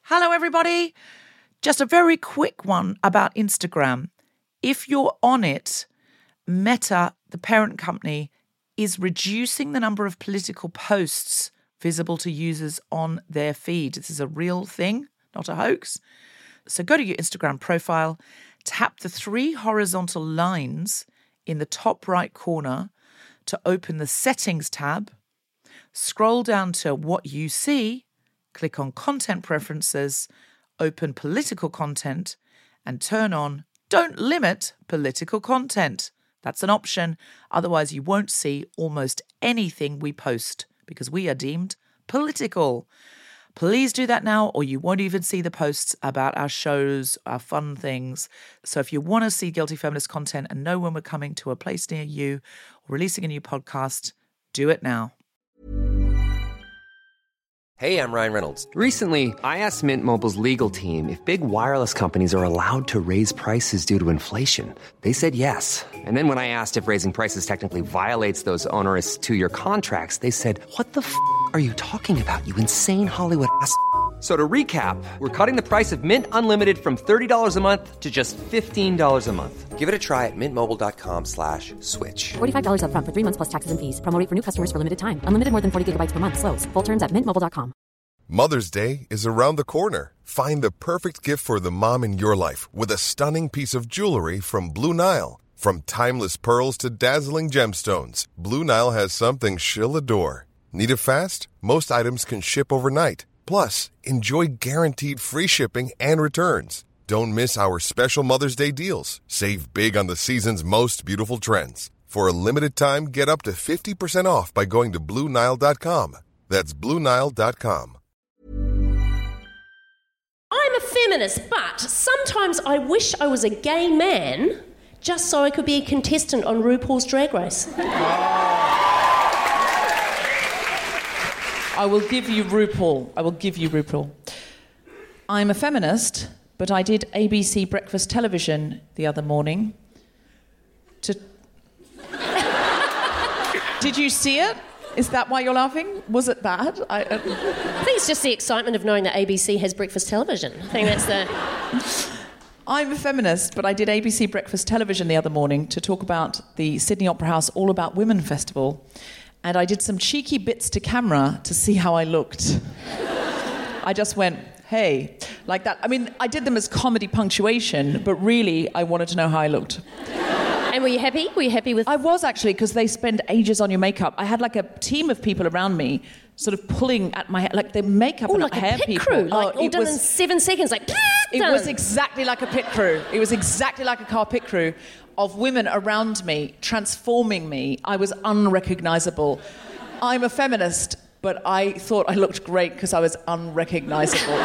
Hello, everybody. Just a very quick one about Instagram. If you're on it, Meta, the parent company, is reducing the number of political posts visible to users on their feed. This is a real thing, not a hoax. So go to your Instagram profile, tap the 3 horizontal lines in the top right corner to open the Settings tab, scroll down to What You See, click on Content Preferences, open Political Content, and turn on Don't Limit Political Content. That's an option. Otherwise, you won't see almost anything we post because we are deemed political. Please do that now, or you won't even see the posts about our shows, our fun things. So if you want to see Guilty Feminist content and know when we're coming to a place near you or releasing a new podcast, do it now. Hey, I'm Ryan Reynolds. Recently, I asked Mint Mobile's legal team if big wireless companies are allowed to raise prices due to inflation. They said yes. And then when I asked if raising prices technically violates those onerous 2-year contracts, they said, "What the f*** are you talking about, you insane Hollywood ass?" So to recap, we're cutting the price of Mint Unlimited from $30 a month to just $15 a month. Give it a try at mintmobile.com/switch. $45 up front for 3 months plus taxes and fees. Promo rate for new customers for limited time. Unlimited more than 40 gigabytes per month. Slows full terms at mintmobile.com. Mother's Day is around the corner. Find the perfect gift for the mom in your life with a stunning piece of jewelry from Blue Nile. From timeless pearls to dazzling gemstones, Blue Nile has something she'll adore. Need it fast? Most items can ship overnight. Plus, enjoy guaranteed free shipping and returns. Don't miss our special Mother's Day deals. Save big on the season's most beautiful trends. For a limited time, get up to 50% off by going to BlueNile.com. That's BlueNile.com. I'm a feminist, but sometimes I wish I was a gay man just so I could be a contestant on RuPaul's Drag Race. I will give you RuPaul. I'm a feminist, but I did ABC breakfast television the other morning Did you see it? Is that why you're laughing? Was it bad? I think it's just the excitement of knowing that ABC has breakfast television. I think that's the... I'm a feminist, but I did ABC breakfast television the other morning to talk about the Sydney Opera House All About Women Festival. And I did some cheeky bits to camera to see how I looked. I just went, hey, like that. I mean, I did them as comedy punctuation, but really I wanted to know how I looked. And were you happy? Were you happy with... I was actually, because they spend ages on your makeup. I had like a team of people around me sort of pulling at my hair, like the makeup and like hair a pit people. crew, like all done in 7 seconds, like... It was exactly like a pit crew. It was exactly like a car pit crew of women around me, transforming me. I was unrecognisable. I'm a feminist, but I thought I looked great because I was unrecognisable.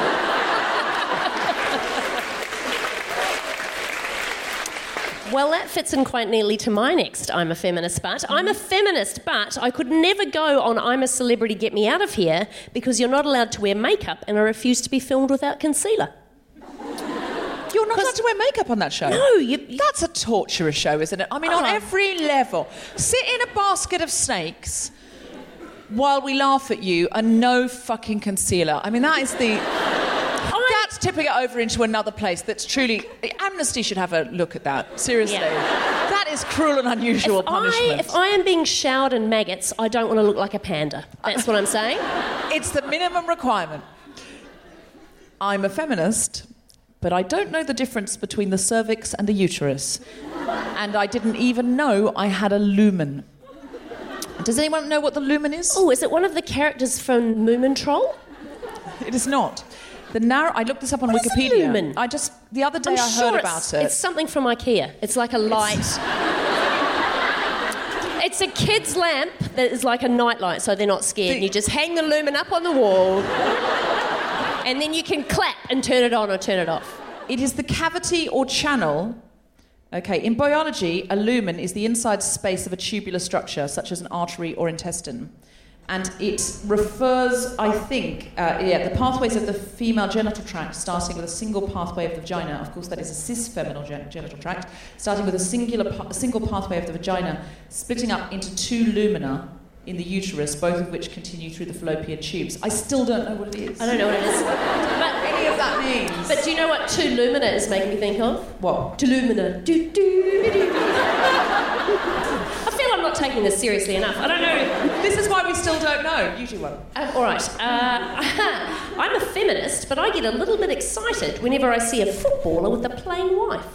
Well, that fits in quite neatly to my next I'm a feminist, but I'm a feminist, but I could never go on I'm a Celebrity, Get Me Out of Here because you're not allowed to wear makeup and I refuse to be filmed without concealer. You're not allowed to wear makeup on that show? No, That's a torturous show, isn't it? I mean, on every level. Sit in a basket of snakes while we laugh at you and no fucking concealer. I mean, that is the... That's tipping it over into another place that's truly... Amnesty should have a look at that. Seriously. Yeah. That is cruel and unusual punishment. If I am being showered in maggots, I don't want to look like a panda. That's what I'm saying. It's the minimum requirement. I'm a feminist, but I don't know the difference between the cervix and the uterus. And I didn't even know I had a lumen. Does anyone know what the lumen is? Oh, is it one of the characters from Moomin Troll? It is not. I looked this up on what Wikipedia. Is a lumen? The other day I heard about it. It's something from IKEA. It's like a light. It's a kid's lamp that is like a nightlight, so they're not scared. You just hang the lumen up on the wall, and then you can clap and turn it on or turn it off. It is the cavity or channel. Okay, in biology, a lumen is the inside space of a tubular structure, such as an artery or intestine. And it refers, I think, the pathways of the female genital tract, starting with a single pathway of the vagina. Of course, that is a cis-feminine genital tract, starting with a single pathway of the vagina, splitting up into 2 lumina in the uterus, both of which continue through the fallopian tubes. I still don't know what it is. I don't know what it is. But But do you know what Tu Lumina is making me think of? What? Tu Lumina. Do, do, do. I feel I'm not taking this seriously enough. I don't know. This is why we still don't know. You do one. All right. I'm a feminist, but I get a little bit excited whenever I see a footballer with a plain wife.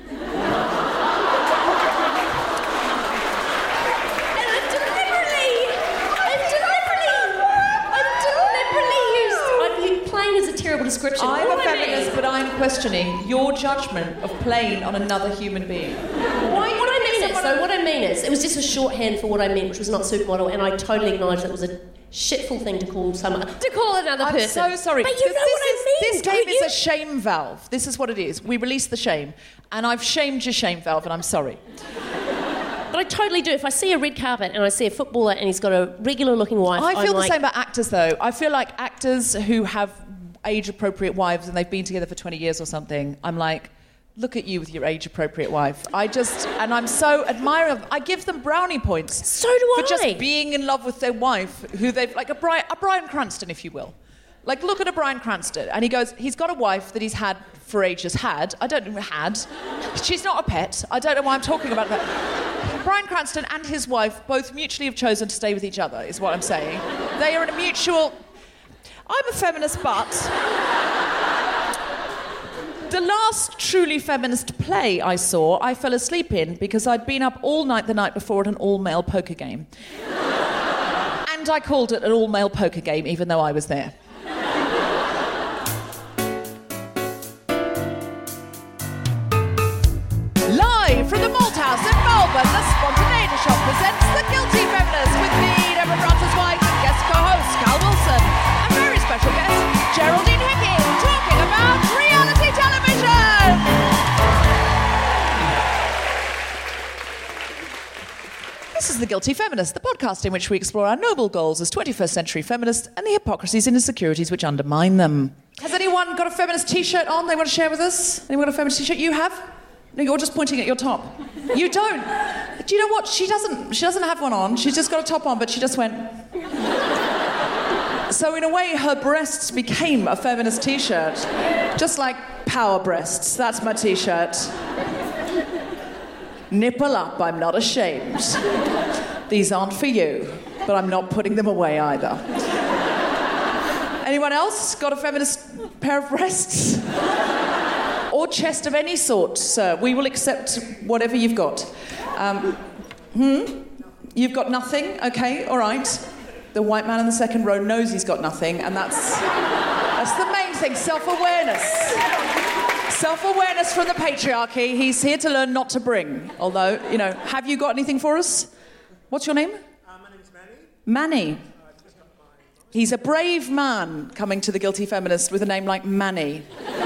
Plain is a terrible description. I'm a feminist, but I'm questioning your judgment of plain on another human being. What I mean is, it was just a shorthand for what I meant, which was not supermodel, and I totally acknowledge that was a shitful thing to call another person. I'm so sorry. But you know what I mean. This game is a shame valve. This is what it is. We release the shame, and I've shamed your shame valve, and I'm sorry. But I totally do. If I see a red carpet and I see a footballer and he's got a regular-looking wife, I feel the same about actors, though. I feel like actors who have age-appropriate wives and they've been together for 20 years or something, I'm like, look at you with your age-appropriate wife. And I'm so admiring of, I give them brownie points. So do I. For just being in love with their wife, who they've, like a Bryan Cranston, if you will. Like, look at a Bryan Cranston, and he's got a wife that he's had for ages. I don't know, she's not a pet. I don't know why I'm talking about that. Bryan Cranston and his wife both mutually have chosen to stay with each other, is what I'm saying. They are in a mutual... I'm a feminist, but... The last truly feminist play I saw, I fell asleep in because I'd been up all night the night before at an all-male poker game. And I called it an all-male poker game, even though I was there. Live from the Malt House in Melbourne, the Spontaneity Shop presents The Guilty Feminist with me, Deborah Frances-White, and guest co-host Cal Wilson. A very special guest, Geraldine Hicking, talking about reality television! This is The Guilty Feminist, the podcast in which we explore our noble goals as 21st century feminists and the hypocrisies and insecurities which undermine them. Has anyone got a feminist t-shirt on they want to share with us? Anyone got a feminist t-shirt? You have? No, you're just pointing at your top. You don't. Do you know what? She doesn't have one on. She's just got a top on, but she just went... So in a way, her breasts became a feminist t-shirt. Just like power breasts. That's my t-shirt. Nipple up, I'm not ashamed. These aren't for you, but I'm not putting them away either. Anyone else got a feminist pair of breasts? Or chest of any sort, sir. We will accept whatever you've got. You've got nothing? Okay, all right. The white man in the second row knows he's got nothing, and that's the main thing, self-awareness. Self-awareness from the patriarchy. He's here to learn not to bring. Although, have you got anything for us? What's your name? My name's Manny. Manny. He's a brave man coming to The Guilty Feminist with a name like Manny.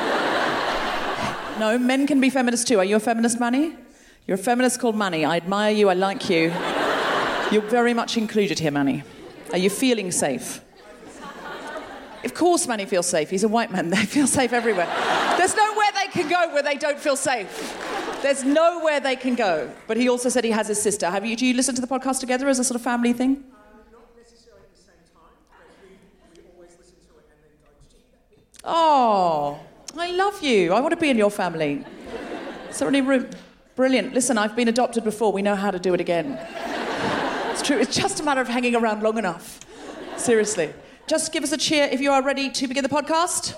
No, men can be feminists too. Are you a feminist, Manny? You're a feminist called Manny. I admire you. I like you. You're very much included here, Manny. Are you feeling safe? Of course Manny feels safe. He's a white man. They feel safe everywhere. There's nowhere they can go where they don't feel safe. There's nowhere they can go. But he also said he has his sister. Do you listen to the podcast together as a sort of family thing? Not necessarily at the same time, but we always listen to it and then go to it. Oh... I love you. I want to be in your family. Is there any room? Brilliant. Listen, I've been adopted before. We know how to do it again. It's true. It's just a matter of hanging around long enough. Seriously. Just give us a cheer if you are ready to begin the podcast.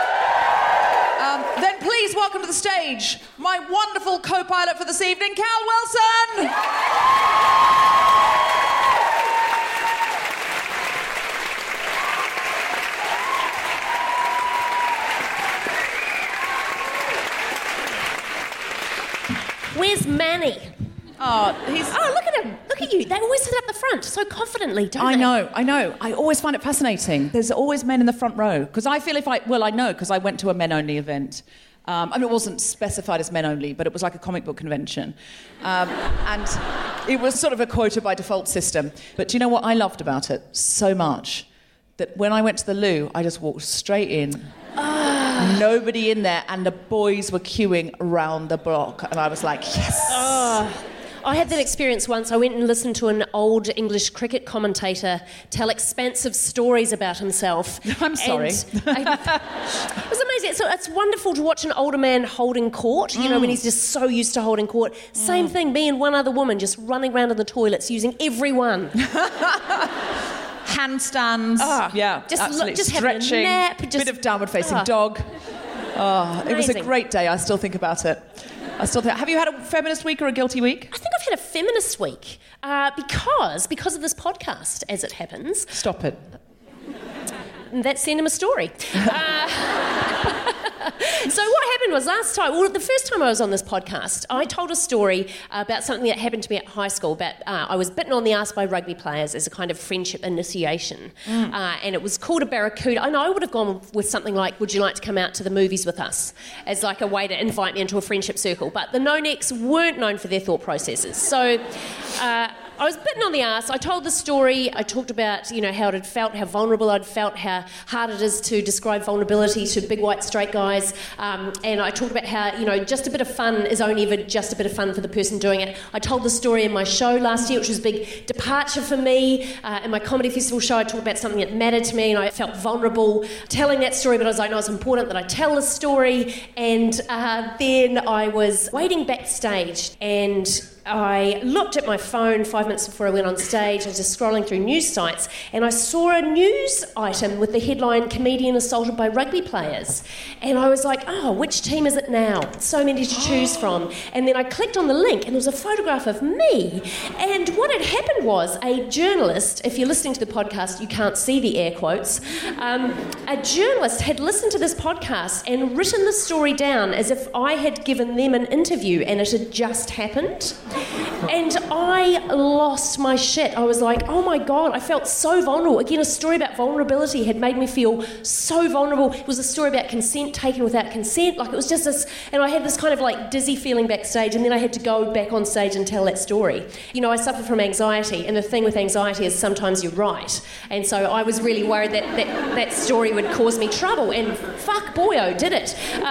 Then please welcome to the stage my wonderful co-pilot for this evening, Cal Wilson. Where's Manny? Oh, look at him. Look at you. They always sit at the front so confidently, don't they? I know. I always find it fascinating. There's always men in the front row. Because I feel I know, because I went to a men-only event. It wasn't specified as men-only, but it was like a comic book convention. And it was sort of a quota by default system. But do you know what I loved about it so much? That when I went to the loo, I just walked straight in. Nobody in there, and the boys were queuing around the block, and I was like, yes. I had that experience once. I went and listened to an old English cricket commentator tell expansive stories about himself. I'm sorry. It was amazing. So it's wonderful to watch an older man holding court, you know, when he's just so used to holding court. Same thing, me and one other woman just running around in the toilets using everyone. Handstands. Yeah, just absolutely. just having a Stretching. nap. Bit of downward facing dog. It was a Amazing. great day. I still think about it. Have you had a feminist week or a guilty week? I think I've had a feminist week because of this podcast, as it happens. Stop it. That's the end of my story. So what happened was the first time I was on this podcast, I told a story about something that happened to me at high school. I was bitten on the arse by rugby players as a kind of friendship initiation. And it was called a barracuda. And I would have gone with something like, would you like to come out to the movies with us? As like a way to invite me into a friendship circle. But the no-necks weren't known for their thought processes. So I was bitten on the arse. I told the story. I talked about, you know, how it had felt, how vulnerable I'd felt, how hard it is to describe vulnerability to big white straight guys. And I talked about how, you know, just a bit of fun is only ever just a bit of fun for the person doing it. I told the story in my show last year, which was a big departure for me. In my comedy festival show, I talked about something that mattered to me, and I felt vulnerable telling that story, but I was like, no, it's important that I tell this story. And then I was waiting backstage, and I looked at my phone 5 minutes before I went on stage. I was just scrolling through news sites, and I saw a news item with the headline, "Comedian assaulted by rugby players." And I was like, oh, which team is it now? So many to choose from. And then I clicked on the link, and there was a photograph of me. And what had happened was a journalist, if you're listening to the podcast, you can't see the air quotes, a journalist had listened to this podcast and written the story down as if I had given them an interview and it had just happened. And I lost my shit. I was like, oh my God, I felt so vulnerable. Again, a story about vulnerability had made me feel so vulnerable. It was a story about consent taken without consent. Like, it was just this, and I had this kind of like dizzy feeling backstage, and then I had to go back on stage and tell that story. You know, I suffer from anxiety, and the thing with anxiety is sometimes you're right. And so I was really worried that story would cause me trouble, and fuck boyo, did it. So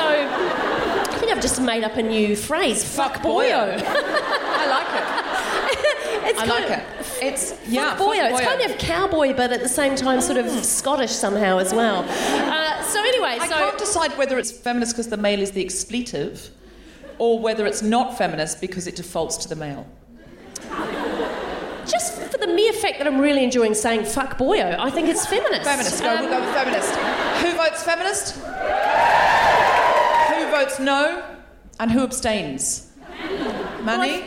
I think I've just made up a new phrase, fuck boyo. I like it. It's I like it. It's fuck boyo. It's kind of cowboy, but at the same time sort of Scottish somehow as well. So anyway, I can't decide whether it's feminist because the male is the expletive, or whether it's not feminist because it defaults to the male. Just for the mere fact that I'm really enjoying saying fuck boyo, I think it's feminist. Feminist. We'll go with feminist. Who votes feminist? Who votes no? And who abstains? Manny?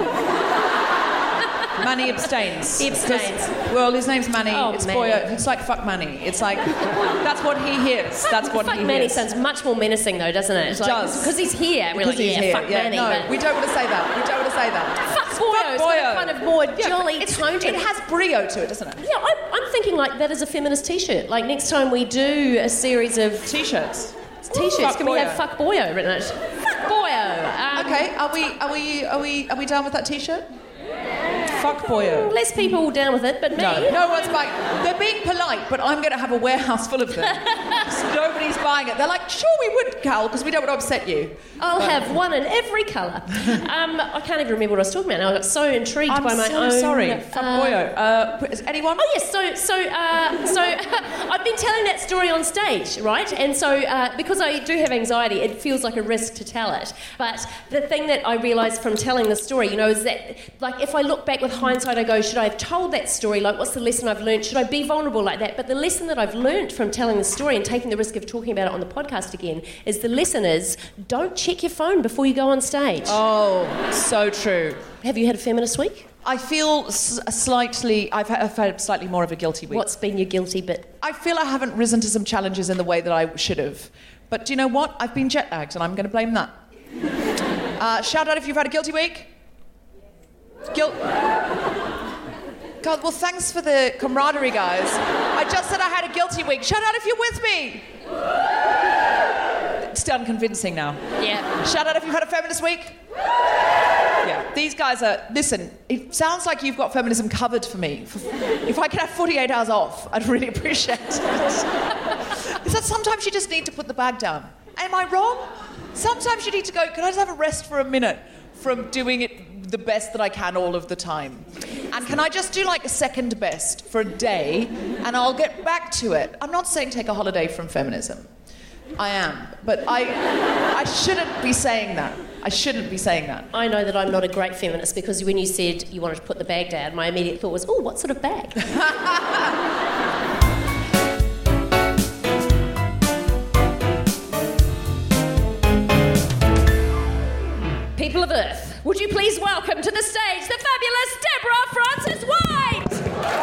Manny abstains. He abstains. Well, his name's Manny. Oh, it's Manny. boyo. It's like fuck Manny. It's like that's what he hears. That's what fuck he Manny hears. sounds much more menacing though, doesn't it? It's It does. Because he's here. We're like, Because he's yeah, here. fuck Yeah, Manny. no, but we don't want to say that. We don't want to say that. fuck boyo. It's got a kind of more jolly tone to It has brio to it, doesn't it? Yeah, I'm thinking like that is a feminist T-shirt. Like next time we do a series of T-shirts. T-shirts, Fuck can we boyo. have fuck boyo written on it? Fuck boyo. Okay, are we done with that T-shirt? Fuck boyo. Less people down with it, but me. No one's buying. They're being polite, but I'm going to have a warehouse full of them. Nobody's buying it. They're like, sure we would, Cal, because we don't want to upset you. I'll have one in every colour. I can't even remember what I was talking about now. I got so intrigued by my own... sorry. Fuck boyo. Is anyone? Oh yes, so I've been telling that story on stage, right? And so because I do have anxiety, it feels like a risk to tell it. But the thing that I realised from telling the story, you know, is that like if I look back with hindsight, I go, should I have told that story? Like, what's the lesson I've learned? Should I be vulnerable like that? But the lesson that I've learned from telling the story and taking the risk of talking about it on the podcast again is the lesson is don't check your phone before you go on stage. Oh, so true. Have you had a feminist week? I feel slightly... I've had slightly more of a guilty week. What's been your guilty bit? I feel I haven't risen to some challenges in the way that I should have. But do you know what? I've been jet lagged, and I'm going to blame that. Shout out if you've had a guilty week. God, well, thanks for the camaraderie, guys. I just said I had a guilty week. Shout out if you're with me. It's done convincing now. Yeah. Shout out if you've had a feminist week. Yeah, these guys are... Listen, it sounds like you've got feminism covered for me. If I could have 48 hours off, I'd really appreciate it. Is that sometimes you just need to put the bag down? Am I wrong? Sometimes you need to go, can I just have a rest for a minute from doing it the best that I can all of the time. And can I just do like a second best for a day and I'll get back to it? I'm not saying take a holiday from feminism. I am. But I shouldn't be saying that. I shouldn't be saying that. I know that I'm not a great feminist because when you said you wanted to put the bag down, my immediate thought was, oh, what sort of bag? People of Earth, would you please welcome to the stage the fabulous Deborah Frances-White!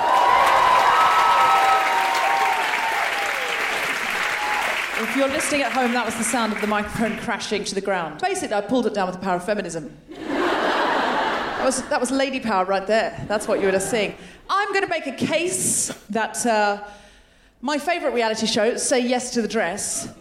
If you're listening at home, that was the sound of the microphone crashing to the ground. Basically, I pulled it down with the power of feminism. That was lady power right there. That's what you were just seeing. I'm going to make a case that my favourite reality show, Say Yes to the Dress,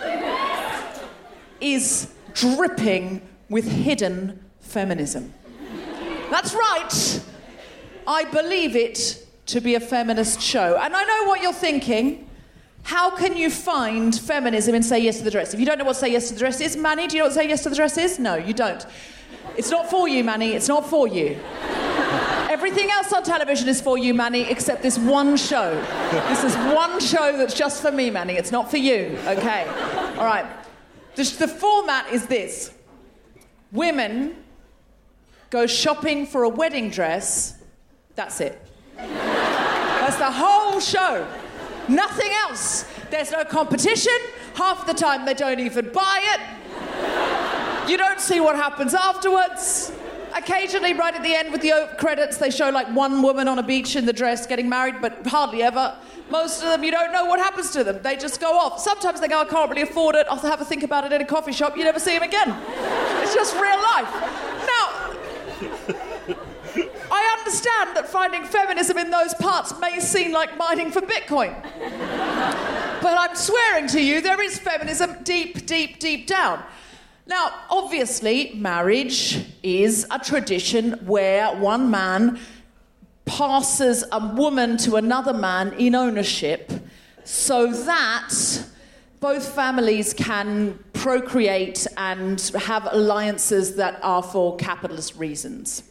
is dripping with hidden feminism. That's right. I believe it to be a feminist show. And I know what you're thinking. How can you find feminism in Say Yes to the Dress? If you don't know what Say Yes to the Dress is, Manny, do you know what Say Yes to the Dress is? No, you don't. It's not for you, Manny. It's not for you. Everything else on television is for you, Manny, except this one show. This is one show that's just for me, Manny. It's not for you, okay? All right. The format is this. Women go shopping for a wedding dress. That's it. That's the whole show. Nothing else. There's no competition. Half the time they don't even buy it. You don't see what happens afterwards. Occasionally, right at the end with the credits, they show like one woman on a beach in the dress getting married, but hardly ever. Most of them, you don't know what happens to them. They just go off. Sometimes they go, I can't really afford it. I'll have a think about it in a coffee shop. You never see them again. It's just real life. Now, I understand that finding feminism in those parts may seem like mining for Bitcoin. But I'm swearing to you, there is feminism deep, deep, deep down. Now, obviously, marriage is a tradition where one man passes a woman to another man in ownership so that both families can procreate and have alliances that are for capitalist reasons.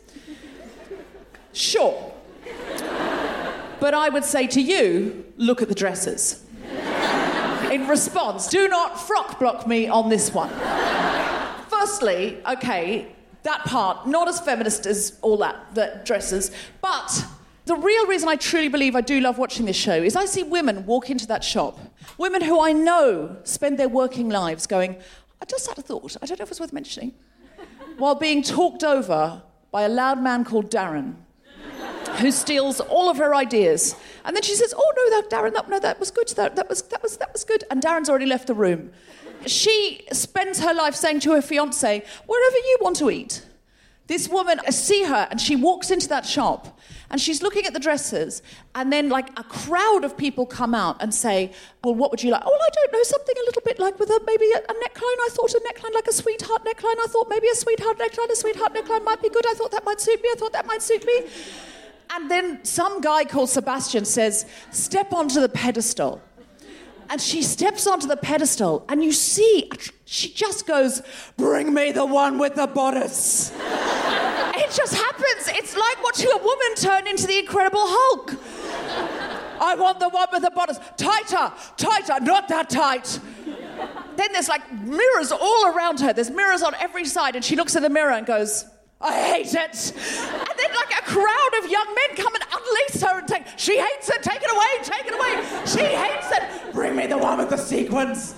Sure. But I would say to you, look at the dresses. In response, do not frock block me on this one. Firstly, okay, that part, not as feminist as all that, the dresses, but the real reason I truly believe I do love watching this show is I see women walk into that shop, women who I know spend their working lives going, I just had a thought, I don't know if it's worth mentioning, while being talked over by a loud man called Darren, who steals all of her ideas. And then she says, oh, no, Darren, that was good, that was good. And Darren's already left the room. She spends her life saying to her fiancé, wherever you want to eat. This woman, I see her, and she walks into that shop, and she's looking at the dresses, and then, like, a crowd of people come out and say, well, what would you like? Oh, well, I don't know, something a little bit like with maybe a neckline. I thought a neckline like a sweetheart neckline. I thought maybe a sweetheart neckline might be good. I thought that might suit me. And then some guy called Sebastian says, step onto the pedestal. And she steps onto the pedestal, and you see, she just goes, bring me the one with the bodice. It just happens. It's like watching a woman turn into the Incredible Hulk. I want the one with the bodice. Tighter, not that tight. Then there's like mirrors all around her. There's mirrors on every side, and she looks in the mirror and goes, I hate it. And then like a crowd of young men come and unlace her and take, she hates it, take it away. She hates it. Bring me the one with the sequins.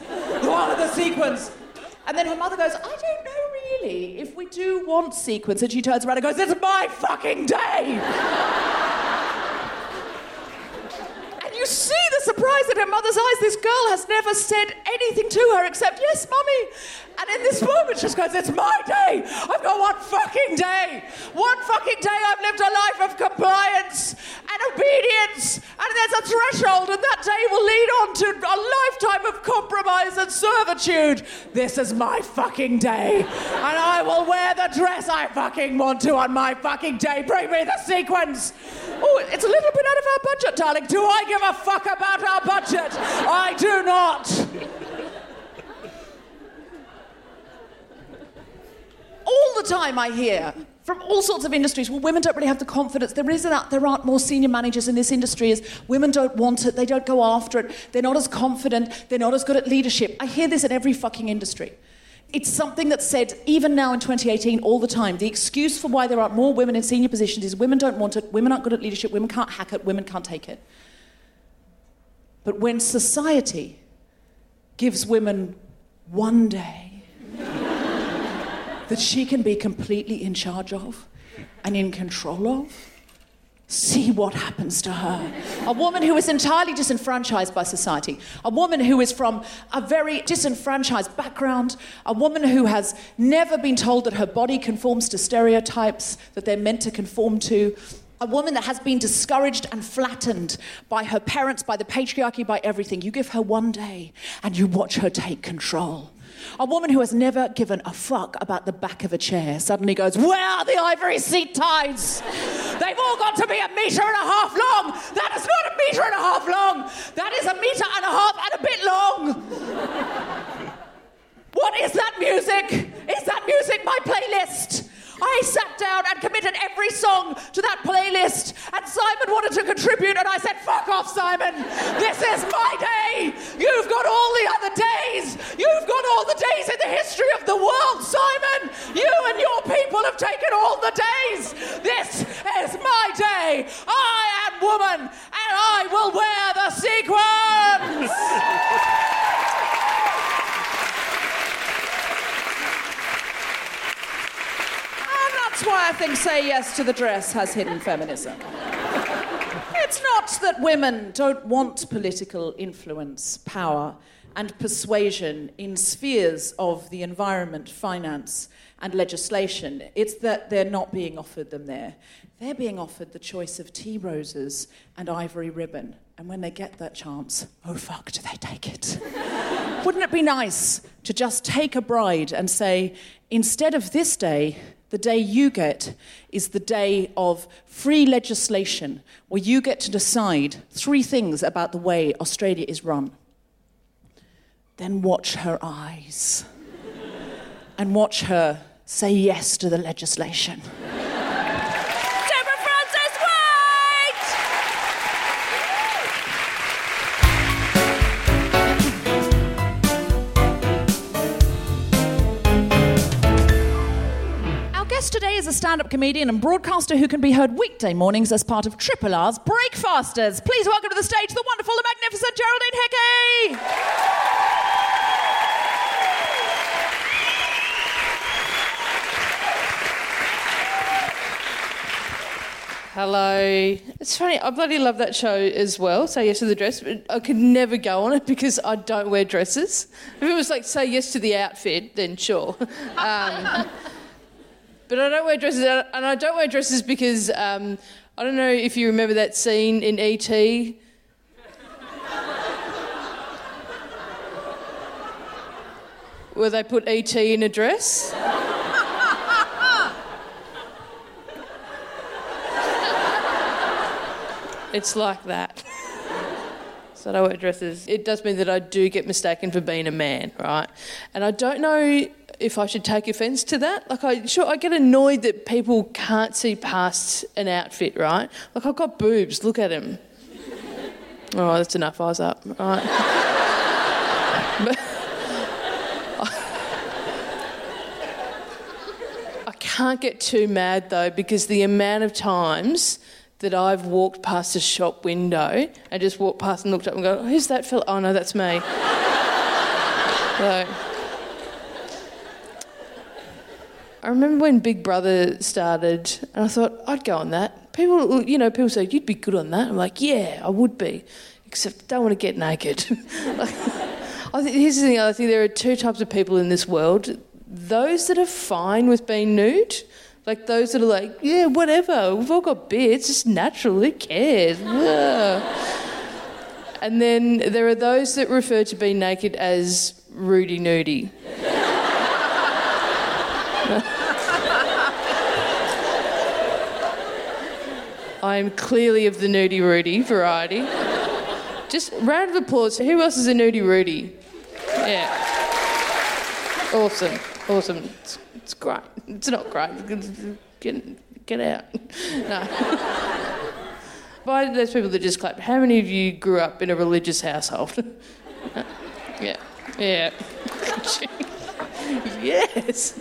And then her mother goes, I don't know really if we do want sequins. And she turns around and goes, it's my fucking day. And you see the surprise in her mother's eyes. This girl has never said anything to her except, yes, mummy. And in this moment, she just goes, it's my day. I've got one fucking day. I've lived a life of compliance and obedience. And there's a threshold, and that day will lead on to a lifetime of compromise and servitude. This is my fucking day. And I will wear the dress I fucking want to on my fucking day. Bring me the sequins. Oh, it's a little bit out of our budget, darling. Do I give a fuck about our budget? I do not. All the time I hear from all sorts of industries. Well, women don't really have the confidence. There aren't more senior managers in this industry as women don't want it. They don't go after it. They're not as confident. They're not as good at leadership. I hear this in every fucking industry. It's something that's said, even now in 2018, all the time. The excuse for why there aren't more women in senior positions is women don't want it, women aren't good at leadership, women can't hack it, women can't take it. But when society gives women one day that she can be completely in charge of and in control of, see what happens to her. A woman who is entirely disenfranchised by society, a woman who is from a very disenfranchised background, a woman who has never been told that her body conforms to stereotypes that they're meant to conform to, a woman that has been discouraged and flattened by her parents, by the patriarchy, by everything. You give her one day and you watch her take control. A woman who has never given a fuck about the back of a chair suddenly goes, where are the ivory seat ties? They've all got to be 1.5 meters long. That is not 1.5 meters long. That is 1.5 meters and a bit long. What is that music? Is that music my playlist? I sat down and committed every song to that playlist, and Simon wanted to contribute, and I said, fuck off, Simon. This is my day. You've got all the other days. You've got all the days in the history of the world, Simon. You and your people have taken all the days. This is my day. I am woman, and I will wear the sequins. That's why I think Say Yes to the Dress has hidden feminism. It's not that women don't want political influence, power, and persuasion in spheres of the environment, finance, and legislation. It's that they're not being offered them there. They're being offered the choice of tea roses and ivory ribbon. And when they get that chance, oh fuck, do they take it? Wouldn't it be nice to just take a bride and say, instead of this day, the day you get is the day of free legislation where you get to decide 3 things about the way Australia is run. Then watch her eyes and watch her say yes to the legislation. Today is a stand-up comedian and broadcaster who can be heard weekday mornings as part of Triple R's Breakfasters. Please welcome to the stage the wonderful, the magnificent Geraldine Hickey! Hello. It's funny, I bloody love that show as well, Say Yes to the Dress, but I could never go on it because I don't wear dresses. If it was like Say Yes to the outfit, then sure. But I don't wear dresses, and I don't wear dresses because I don't know if you remember that scene in E.T. where they put E.T. in a dress. It's like that. So I don't wear dresses. It does mean that I do get mistaken for being a man, right? And I don't know if I should take offence to that. Like, I get annoyed that people can't see past an outfit, right? Like, I've got boobs, look at them. Oh, that's enough, eyes up, right? But I can't get too mad, though, because the amount of times that I've walked past a shop window and just walked past and looked up and go, who's that fella? Oh, no, that's me. So, I remember when Big Brother started and I thought, I'd go on that. People say, you'd be good on that. I'm like, yeah, I would be, except I don't want to get naked. Here's the thing, I think there are 2 types of people in this world. Those that are fine with being nude, like those that are like, yeah, whatever, we've all got beards, it's natural, who cares? And then there are those that refer to being naked as Rudy Nudie. I am clearly of the Nudie Rudy variety. Just round of applause. Who else is a Nudie Rudy? Yeah. Awesome. It's great. It's not great. Get out. No. By those people that just clap, how many of you grew up in a religious household? Yeah. Yes.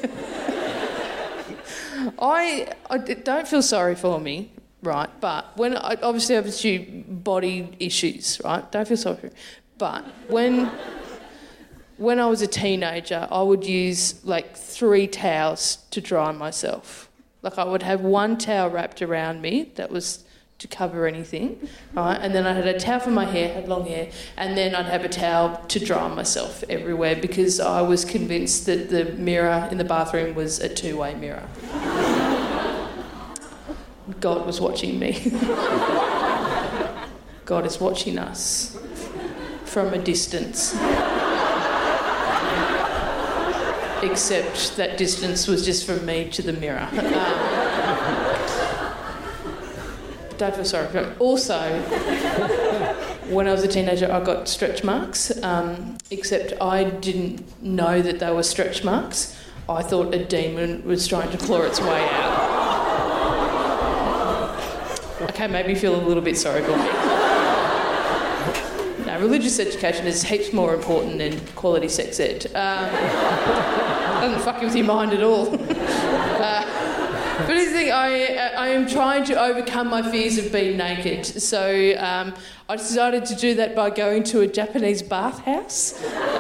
I don't feel sorry for me, right? But when obviously I have a few body issues, right? Don't feel sorry for me. But when I was a teenager, I would use like 3 towels to dry myself. Like I would have 1 towel wrapped around me that was to cover anything, right? And then I had a towel for my hair, had long hair, and then I'd have a towel to dry myself everywhere because I was convinced that the mirror in the bathroom was a 2-way mirror. God was watching me. God is watching us from a distance. Except that distance was just from me to the mirror. Don't feel sorry for me. Also, when I was a teenager, I got stretch marks, except I didn't know that they were stretch marks. I thought a demon was trying to claw its way out. Okay, maybe feel a little bit sorry for me. No, religious education is heaps more important than quality sex ed. Doesn't fuck with your mind at all. But the thing, I am trying to overcome my fears of being naked. So I decided to do that by going to a Japanese bathhouse.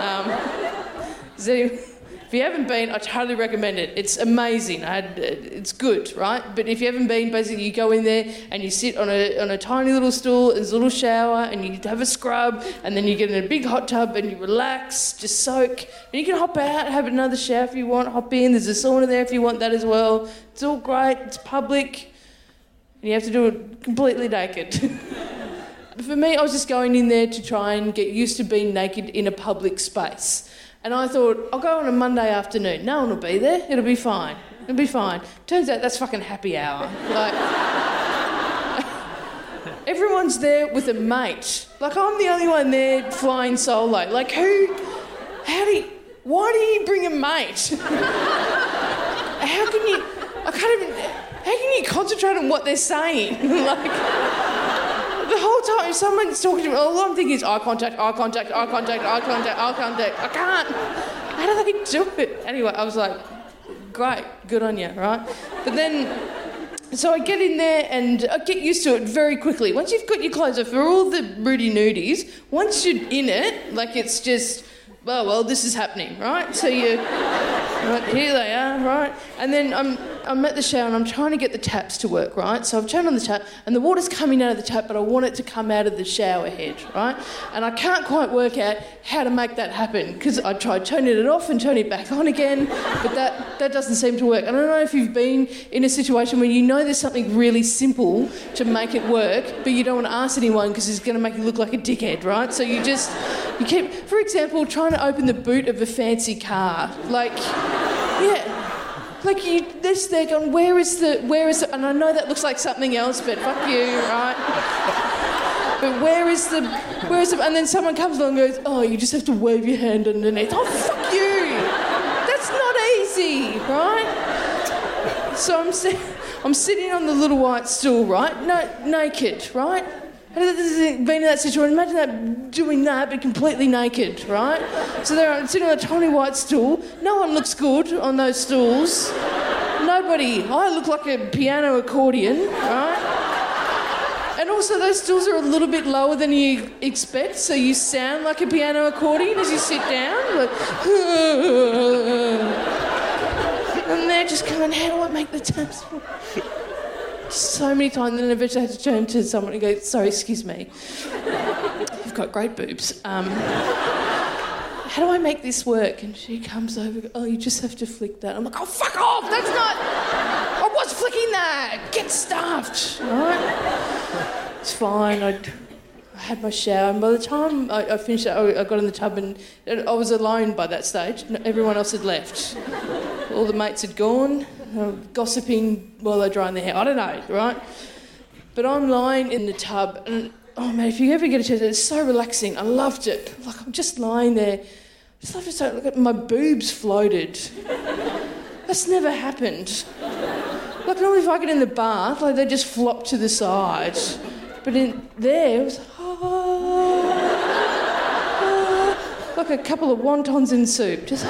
So if you haven't been, I totally recommend it. It's amazing. It's good, right? But if you haven't been, basically you go in there and you sit on a tiny little stool, there's a little shower, and you have a scrub, and then you get in a big hot tub and you relax, just soak. And you can hop out, have another shower if you want, hop in. There's a sauna there if you want that as well. It's all great. It's public. And you have to do it completely naked. For me, I was just going in there to try and get used to being naked in a public space. And I thought, I'll go on a Monday afternoon. No one will be there. It'll be fine. It'll be fine. Turns out that's fucking happy hour. Like, everyone's there with a mate. Like, I'm the only one there flying solo. Like, why do you bring a mate? How can you concentrate on what they're saying? Like, the whole time, if someone's talking to me, all I'm thinking is eye contact. I can't. How do they do it? Anyway, I was like, great, good on you, right? But then, so I get in there and I get used to it very quickly. Once you've got your clothes off, for all the Rudy nudies, once you're in it, like it's just, well, this is happening, right? So right, here they are, right? And then I'm at the shower and I'm trying to get the taps to work, right? So I've turned on the tap and the water's coming out of the tap, but I want it to come out of the shower head, right? And I can't quite work out how to make that happen because I tried turning it off and turning it back on again, but that doesn't seem to work. And I don't know if you've been in a situation where you know there's something really simple to make it work, but you don't want to ask anyone because it's going to make you look like a dickhead, right? So you keep, for example, trying to open the boot of a fancy car, like, yeah. Like they're going, where is the, and I know that looks like something else, but fuck you, right? But where is the, and then someone comes along and goes, oh, you just have to wave your hand underneath. Oh, fuck you. That's not easy, right? So I'm sitting on the little white stool, right? No, naked, right? Been in that situation, imagine that doing that but completely naked, right? So they're sitting on a tiny white stool. No one looks good on those stools. Nobody. I look like a piano accordion, right? And also those stools are a little bit lower than you expect, so you sound like a piano accordion as you sit down. Like, and they're just going, how do I make the taps work? So many times, and then eventually I had to turn to someone and go, sorry, excuse me, you've got great boobs. How do I make this work? And she comes over, oh, you just have to flick that. I'm like, oh, fuck off, that's not, I was flicking that, get stuffed, right? It's fine, I had my shower, and by the time I finished it, I got in the tub and I was alone by that stage. Everyone else had left. All the mates had gone. Gossiping while they're drying their hair. I don't know, right? But I'm lying in the tub and, oh man, if you ever get a chance, it's so relaxing. I loved it. Like, I'm just lying there. Just love to say, look at my boobs floated. That's never happened. Like normally if I get in the bath, like they just flop to the side. But in there, it was like a couple of wontons in soup. Just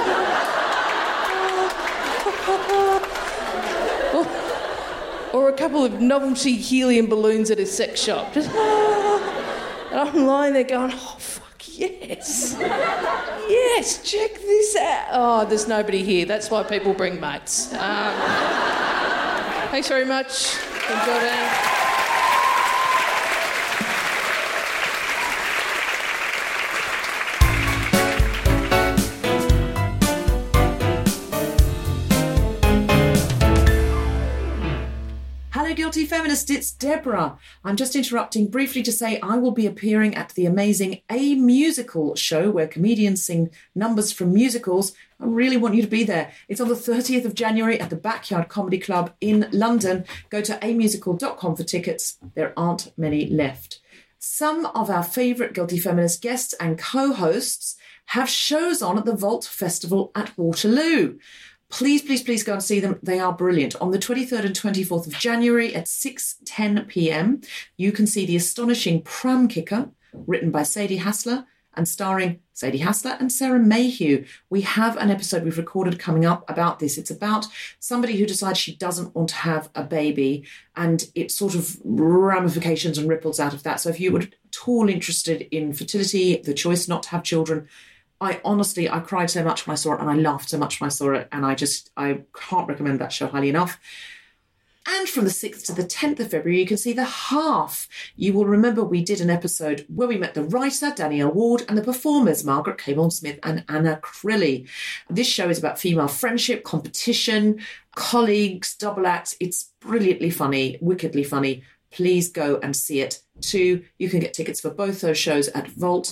or a couple of novelty helium balloons at a sex shop. Just and I'm lying there going, oh, fuck, yes. Yes, check this out. Oh, there's nobody here. That's why people bring mates. Thanks very much. Enjoyed it. Hello, Guilty Feminist, it's Deborah. I'm just interrupting briefly to say I will be appearing at the amazing A Musical show where comedians sing numbers from musicals. I really want you to be there. It's on the 30th of January at the Backyard Comedy Club in London. Go to amusical.com for tickets. There aren't many left. Some of our favourite Guilty Feminist guests and co-hosts have shows on at the Vault Festival at Waterloo. Please, please, please go and see them. They are brilliant. On the 23rd and 24th of January at 6:10 p.m, you can see The Astonishing Pram Kicker, written by Sadie Hassler and starring Sadie Hassler and Sarah Mayhew. We have an episode we've recorded coming up about this. It's about somebody who decides she doesn't want to have a baby, and it sort of ramifications and ripples out of that. So if you were at all interested in fertility, the choice not to have children, I cried so much when I saw it, and I laughed so much when I saw it, and I can't recommend that show highly enough. And from the 6th to the 10th of February, you can see The Half. You will remember we did an episode where we met the writer, Danielle Ward, and the performers, Margaret Cabourn-Smith and Anna Crilly. This show is about female friendship, competition, colleagues, double acts. It's brilliantly funny, wickedly funny. Please go and see it too. You can get tickets for both those shows at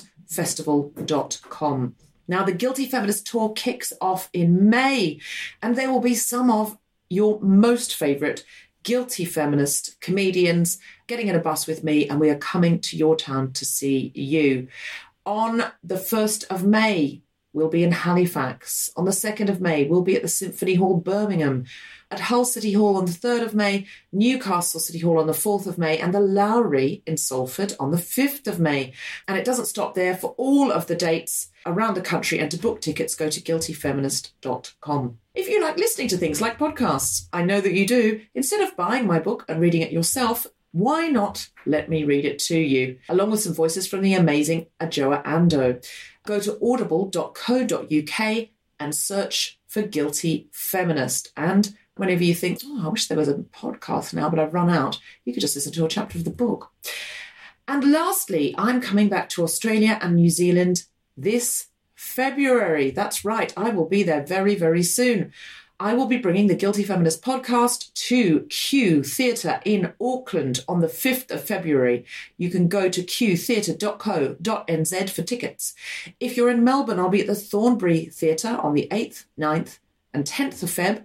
vaultfestival.com. Now, the Guilty Feminist Tour kicks off in May, and there will be some of your most favourite Guilty Feminist comedians getting in a bus with me, and we are coming to your town to see you. On the 1st of May, we'll be in Halifax. On the 2nd of May, we'll be at the Symphony Hall, Birmingham. At Hull City Hall on the 3rd of May, Newcastle City Hall on the 4th of May, and the Lowry in Salford on the 5th of May. And it doesn't stop there. For all of the dates around the country and to book tickets, go to guiltyfeminist.com. If you like listening to things like podcasts, I know that you do, instead of buying my book and reading it yourself, why not let me read it to you, along with some voices from the amazing Adjoa Ando. Go to audible.co.uk and search for Guilty Feminist. And whenever you think, I wish there was a podcast now, but I've run out, you could just listen to a chapter of the book. And lastly, I'm coming back to Australia and New Zealand this February. That's right, I will be there very, very soon. I will be bringing the Guilty Feminist podcast to Q Theatre in Auckland on the 5th of February. You can go to qtheatre.co.nz for tickets. If you're in Melbourne, I'll be at the Thornbury Theatre on the 8th, 9th and 10th of Feb.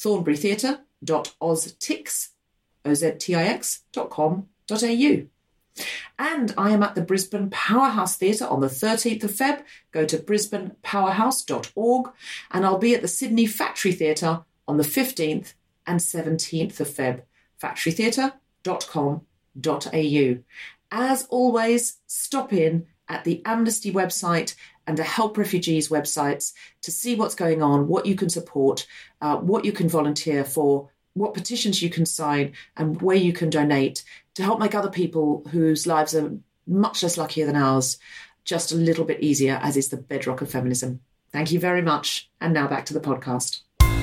thornburytheatre.oztix.com.au. And I am at the Brisbane Powerhouse Theatre on the 13th of Feb. Go to brisbanepowerhouse.org. And I'll be at the Sydney Factory Theatre on the 15th and 17th of Feb. factorytheatre.com.au. As always, stop in at the Amnesty website and the Help Refugees websites to see what's going on, what you can support, what you can volunteer for, what petitions you can sign, and where you can donate to help make other people whose lives are much less luckier than ours just a little bit easier, as is the bedrock of feminism. Thank you very much. And now back to the podcast.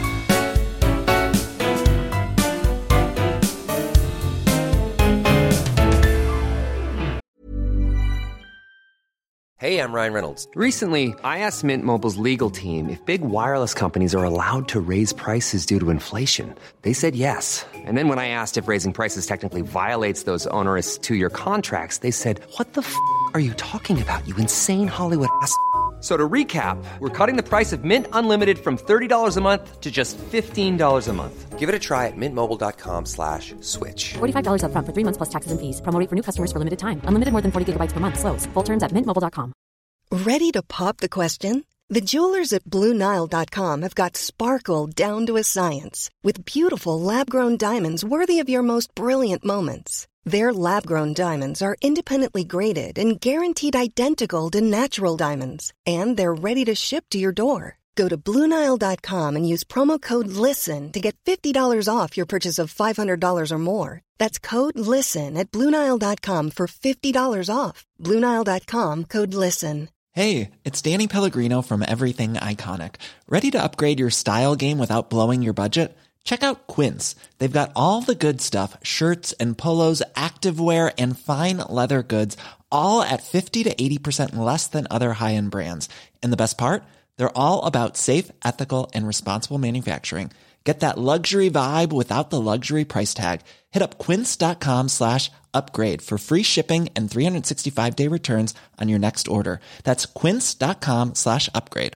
Hey, I'm Ryan Reynolds. Recently, I asked Mint Mobile's legal team if big wireless companies are allowed to raise prices due to inflation. They said yes. And then when I asked if raising prices technically violates those onerous 2-year contracts, they said, "What the f*** are you talking about, you insane Hollywood ass?" So to recap, we're cutting the price of Mint Unlimited from $30 a month to just $15 a month. Give it a try at mintmobile.com/switch. $45 up front for 3 months plus taxes and fees. Promo rate for new customers for limited time. Unlimited more than 40 gigabytes per month. Slows full terms at mintmobile.com. Ready to pop the question? The jewelers at BlueNile.com have got sparkle down to a science with beautiful lab-grown diamonds worthy of your most brilliant moments. Their lab-grown diamonds are independently graded and guaranteed identical to natural diamonds, and they're ready to ship to your door. Go to BlueNile.com and use promo code LISTEN to get $50 off your purchase of $500 or more. That's code LISTEN at BlueNile.com for $50 off. BlueNile.com, code LISTEN. Hey, it's Danny Pellegrino from Everything Iconic. Ready to upgrade your style game without blowing your budget? Check out Quince. They've got all the good stuff, shirts and polos, activewear, and fine leather goods, all at 50 to 80% less than other high-end brands. And the best part? They're all about safe, ethical, and responsible manufacturing. Get that luxury vibe without the luxury price tag. Hit up quince.com/upgrade for free shipping and 365-day returns on your next order. That's quince.com/upgrade.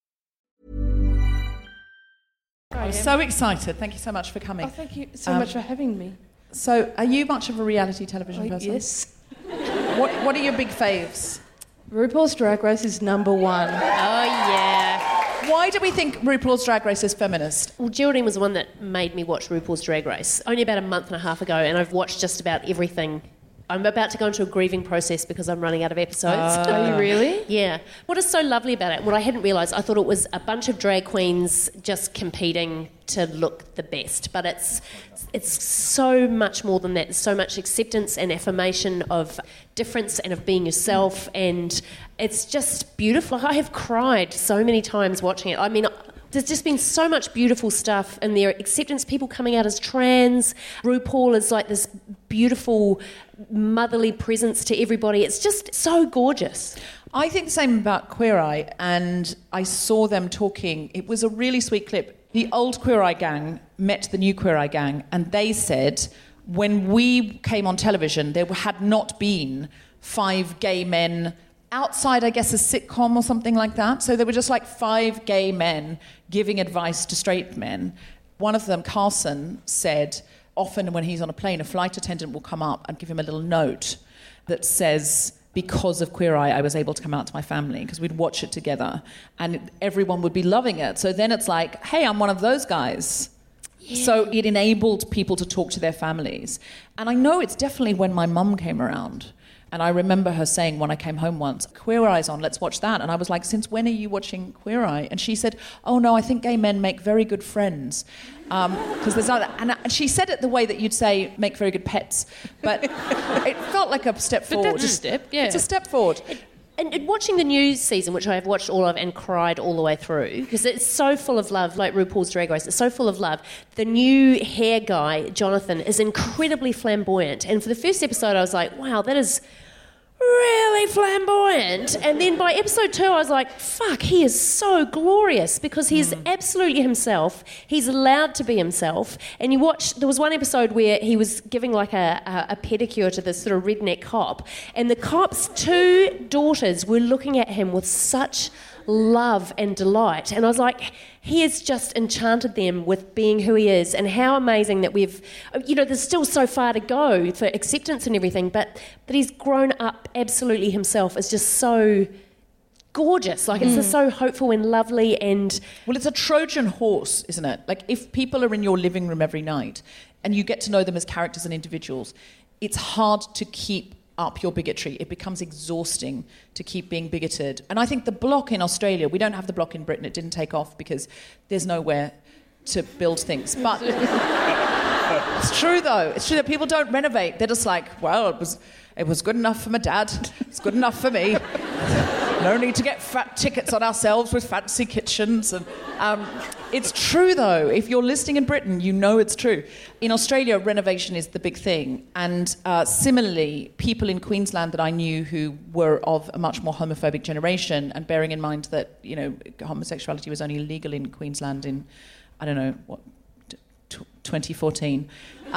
I'm so excited. Thank you so much for coming. Oh, thank you so much for having me. So, are you much of a reality television person? Yes. What are your big faves? RuPaul's Drag Race is number one. Oh, yeah. Why do we think RuPaul's Drag Race is feminist? Well, Geraldine was the one that made me watch RuPaul's Drag Race only about a month and a half ago, and I've watched just about everything. I'm about to go into a grieving process because I'm running out of episodes. Are you really? Yeah. What is so lovely about it, what I hadn't realised, I thought it was a bunch of drag queens just competing to look the best, but it's so much more than that. There's so much acceptance and affirmation of difference and of being yourself, and it's just beautiful. I have cried so many times watching it. I mean, there's just been so much beautiful stuff in there. Acceptance, people coming out as trans. RuPaul is like this beautiful motherly presence to everybody. It's just so gorgeous. I think the same about Queer Eye, and I saw them talking. It was a really sweet clip. The old Queer Eye gang met the new Queer Eye gang, and they said, when we came on television, there had not been 5 gay men outside, I guess, a sitcom or something like that. So there were just like 5 gay men giving advice to straight men. One of them, Carson, said often when he's on a plane, a flight attendant will come up and give him a little note that says, because of Queer Eye, I was able to come out to my family, because we'd watch it together and everyone would be loving it. So then it's like, hey, I'm one of those guys. Yeah. So it enabled people to talk to their families. And I know it's definitely when my mum came around. And I remember her saying when I came home once, Queer Eye's on, let's watch that. And I was like, since when are you watching Queer Eye? And she said, oh no, I think gay men make very good friends. Because there's other, and she said it the way that you'd say, make very good pets. But it felt like a step forward. But that's a step, yeah. It's a step forward. And watching the new season, which I have watched all of and cried all the way through, because it's so full of love, like RuPaul's Drag Race, it's so full of love. The new hair guy, Jonathan, is incredibly flamboyant. And for the first episode, I was like, wow, that is really flamboyant. And then by episode 2, I was like, fuck, he is so glorious, because he's absolutely himself. He's allowed to be himself. And you watch, there was one episode where he was giving like a pedicure to this sort of redneck cop, and the cop's 2 daughters were looking at him with such love and delight. And I was like, he has just enchanted them with being who he is, and how amazing that we've, there's still so far to go for acceptance and everything, but that he's grown up absolutely himself is just so gorgeous. Like, it's just so hopeful and lovely. And well, it's a Trojan horse, isn't it? Like, if people are in your living room every night and you get to know them as characters and individuals, it's hard to keep up your bigotry. It becomes exhausting to keep being bigoted. And I think the block in Australia, we don't have the block in Britain, it didn't take off because there's nowhere to build things. But it's true though, it's true that people don't renovate. They're just like, well, it was good enough for my dad, it's good enough for me. No need to get fat tickets on ourselves with fancy kitchens. And it's true, though. If you're listening in Britain, you know it's true. In Australia, renovation is the big thing. And similarly, people in Queensland that I knew who were of a much more homophobic generation, and bearing in mind that, homosexuality was only legal in Queensland in, 2014.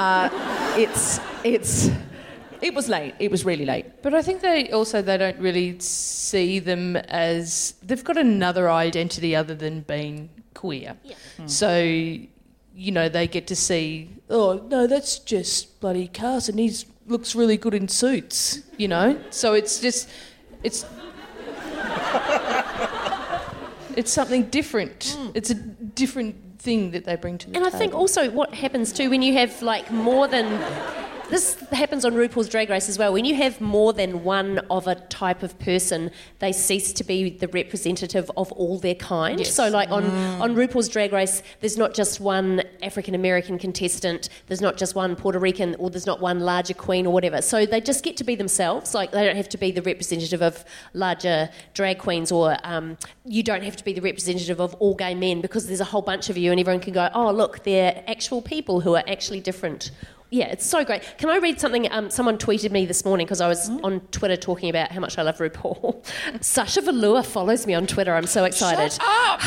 It was late. It was really late. But I think they don't really see them as... They've got another identity other than being queer. Yeah. So, they get to see, oh, no, that's just bloody Carson. He looks really good in suits, So it's just... It's It's something different. It's a different thing that they bring to the table. And I think also what happens too when you have like more than... This happens on RuPaul's Drag Race as well. When you have more than one of a type of person, they cease to be the representative of all their kind. Yes. So like on RuPaul's Drag Race, there's not just one African-American contestant, there's not just one Puerto Rican, or there's not one larger queen or whatever. So they just get to be themselves. Like they don't have to be the representative of larger drag queens, or you don't have to be the representative of all gay men, because there's a whole bunch of you and everyone can go, oh, look, they're actual people who are actually different. Yeah, it's so great. Can I read something? Someone tweeted me this morning because I was on Twitter talking about how much I love RuPaul. Sasha Velour follows me on Twitter. I'm so excited. Shut up!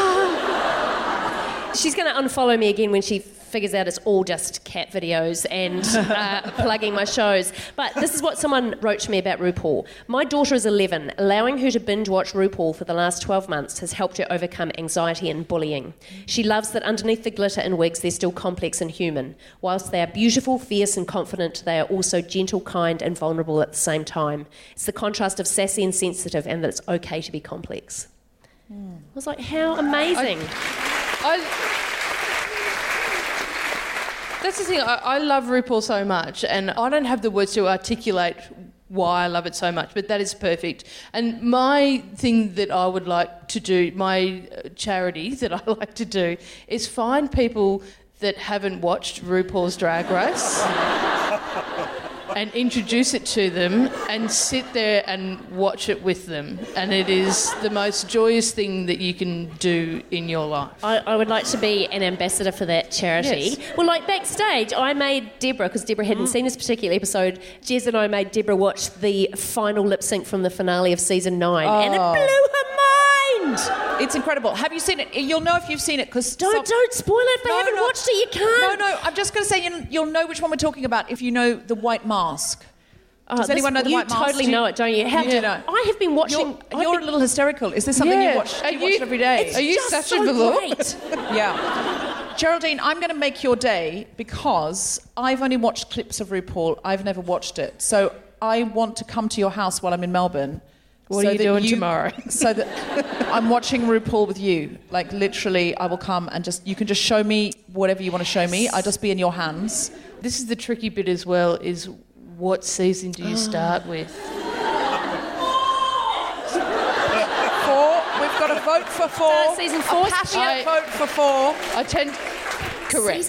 She's going to unfollow me again when she figures out it's all just cat videos and plugging my shows. But this is what someone wrote to me about RuPaul. My daughter is 11. Allowing her to binge watch RuPaul for the last 12 months has helped her overcome anxiety and bullying. She loves that underneath the glitter and wigs they're still complex and human. Whilst they are beautiful, fierce and confident, they are also gentle, kind and vulnerable at the same time. It's the contrast of sassy and sensitive, and that it's okay to be complex. I was like, how amazing. That's the thing, I love RuPaul so much, and I don't have the words to articulate why I love it so much, but that is perfect. And my thing that I would like to do, my charity that I like to do, is find people that haven't watched RuPaul's Drag Race and introduce it to them and sit there and watch it with them. And it is the most joyous thing that you can do in your life. I would like to be an ambassador for that charity. Yes. Well, like backstage, I made Deborah, because Deborah hadn't seen this particular episode, Jez and I made Deborah watch the final lip sync from the finale of season 9, and it blew her mind. It's incredible. Have you seen it? You'll know if you've seen it because... Don't spoil it. If they haven't watched it, you can't. No, I'm just going to say you'll know which one we're talking about if you know the white mask. Does anyone know the white mask? You totally know it, don't you? How do you know? I have been watching... You're a little hysterical. Is this something you watch? Do you watch it every day? Are you such a velour? Yeah. Geraldine, I'm going to make your day because I've only watched clips of RuPaul. I've never watched it. So I want to come to your house while I'm in Melbourne. What are you doing tomorrow? So that I'm watching RuPaul with you. Like, literally, I will come and you can just show me whatever you want to show me. I'll just be in your hands. This is the tricky bit as well, is what season do you start with? 4. We've got a vote for 4. Season 4. A passionate vote for 4. Correct.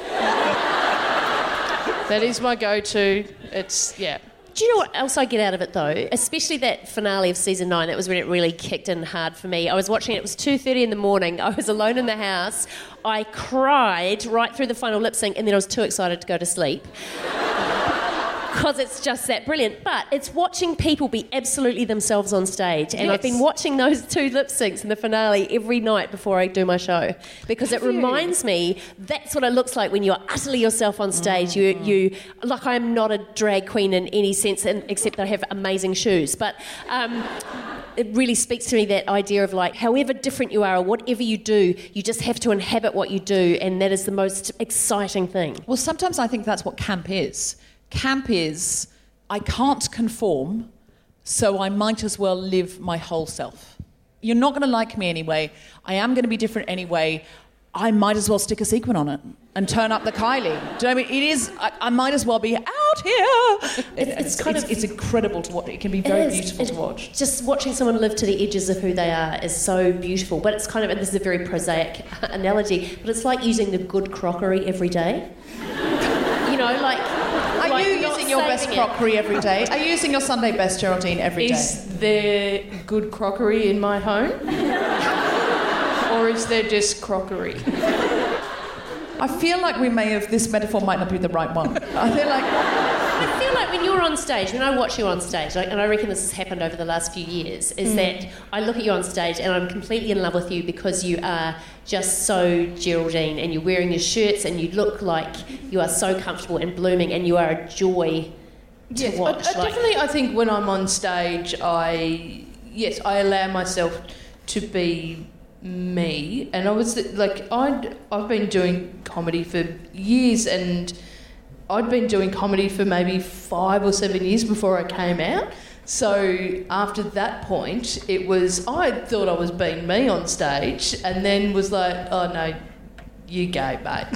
That is my go-to. It's, yeah. Do you know what else I get out of it, though? Especially that finale of season 9, that was when it really kicked in hard for me. I was watching it, it was 2:30 in the morning. I was alone in the house. I cried right through the final lip sync, and then I was too excited to go to sleep. Because it's just that brilliant. But it's watching people be absolutely themselves on stage. And I've been watching those 2 lip syncs in the finale every night before I do my show. Because it reminds me that's what it looks like when you're utterly yourself on stage. You like, I am not a drag queen in any sense, except that I have amazing shoes. But it really speaks to me, that idea of like, however different you are or whatever you do, you just have to inhabit what you do. And that is the most exciting thing. Well, sometimes I think that's what camp is. Camp is, I can't conform, so I might as well live my whole self. You're not going to like me anyway. I am going to be different anyway. I might as well stick a sequin on it and turn up the Kylie. Do you know what I mean? It is, I might as well be out here. It's incredible to watch. It can be very beautiful to watch. Just watching someone live to the edges of who they are is so beautiful. But it's kind of, and this is a very prosaic analogy, but it's like using the good crockery every day. You know, like... Are you using your best crockery every day? Are you using your Sunday best, Geraldine, every day? Is there good crockery in my home? Or is there just crockery? I feel like this metaphor might not be the right one. I feel like when you're on stage, when I watch you on stage, and I reckon this has happened over the last few years, is that I look at you on stage and I'm completely in love with you because you are just so Geraldine, and you're wearing your shirts and you look like you are so comfortable and blooming, and you are a joy to watch. Definitely, I think when I'm on stage, I allow myself to be me, and I was like, I've been doing comedy for years, and I'd been doing comedy for maybe 5 or 7 years before I came out. So after that point, I thought I was being me on stage, and then was like, oh no, you gay, mate.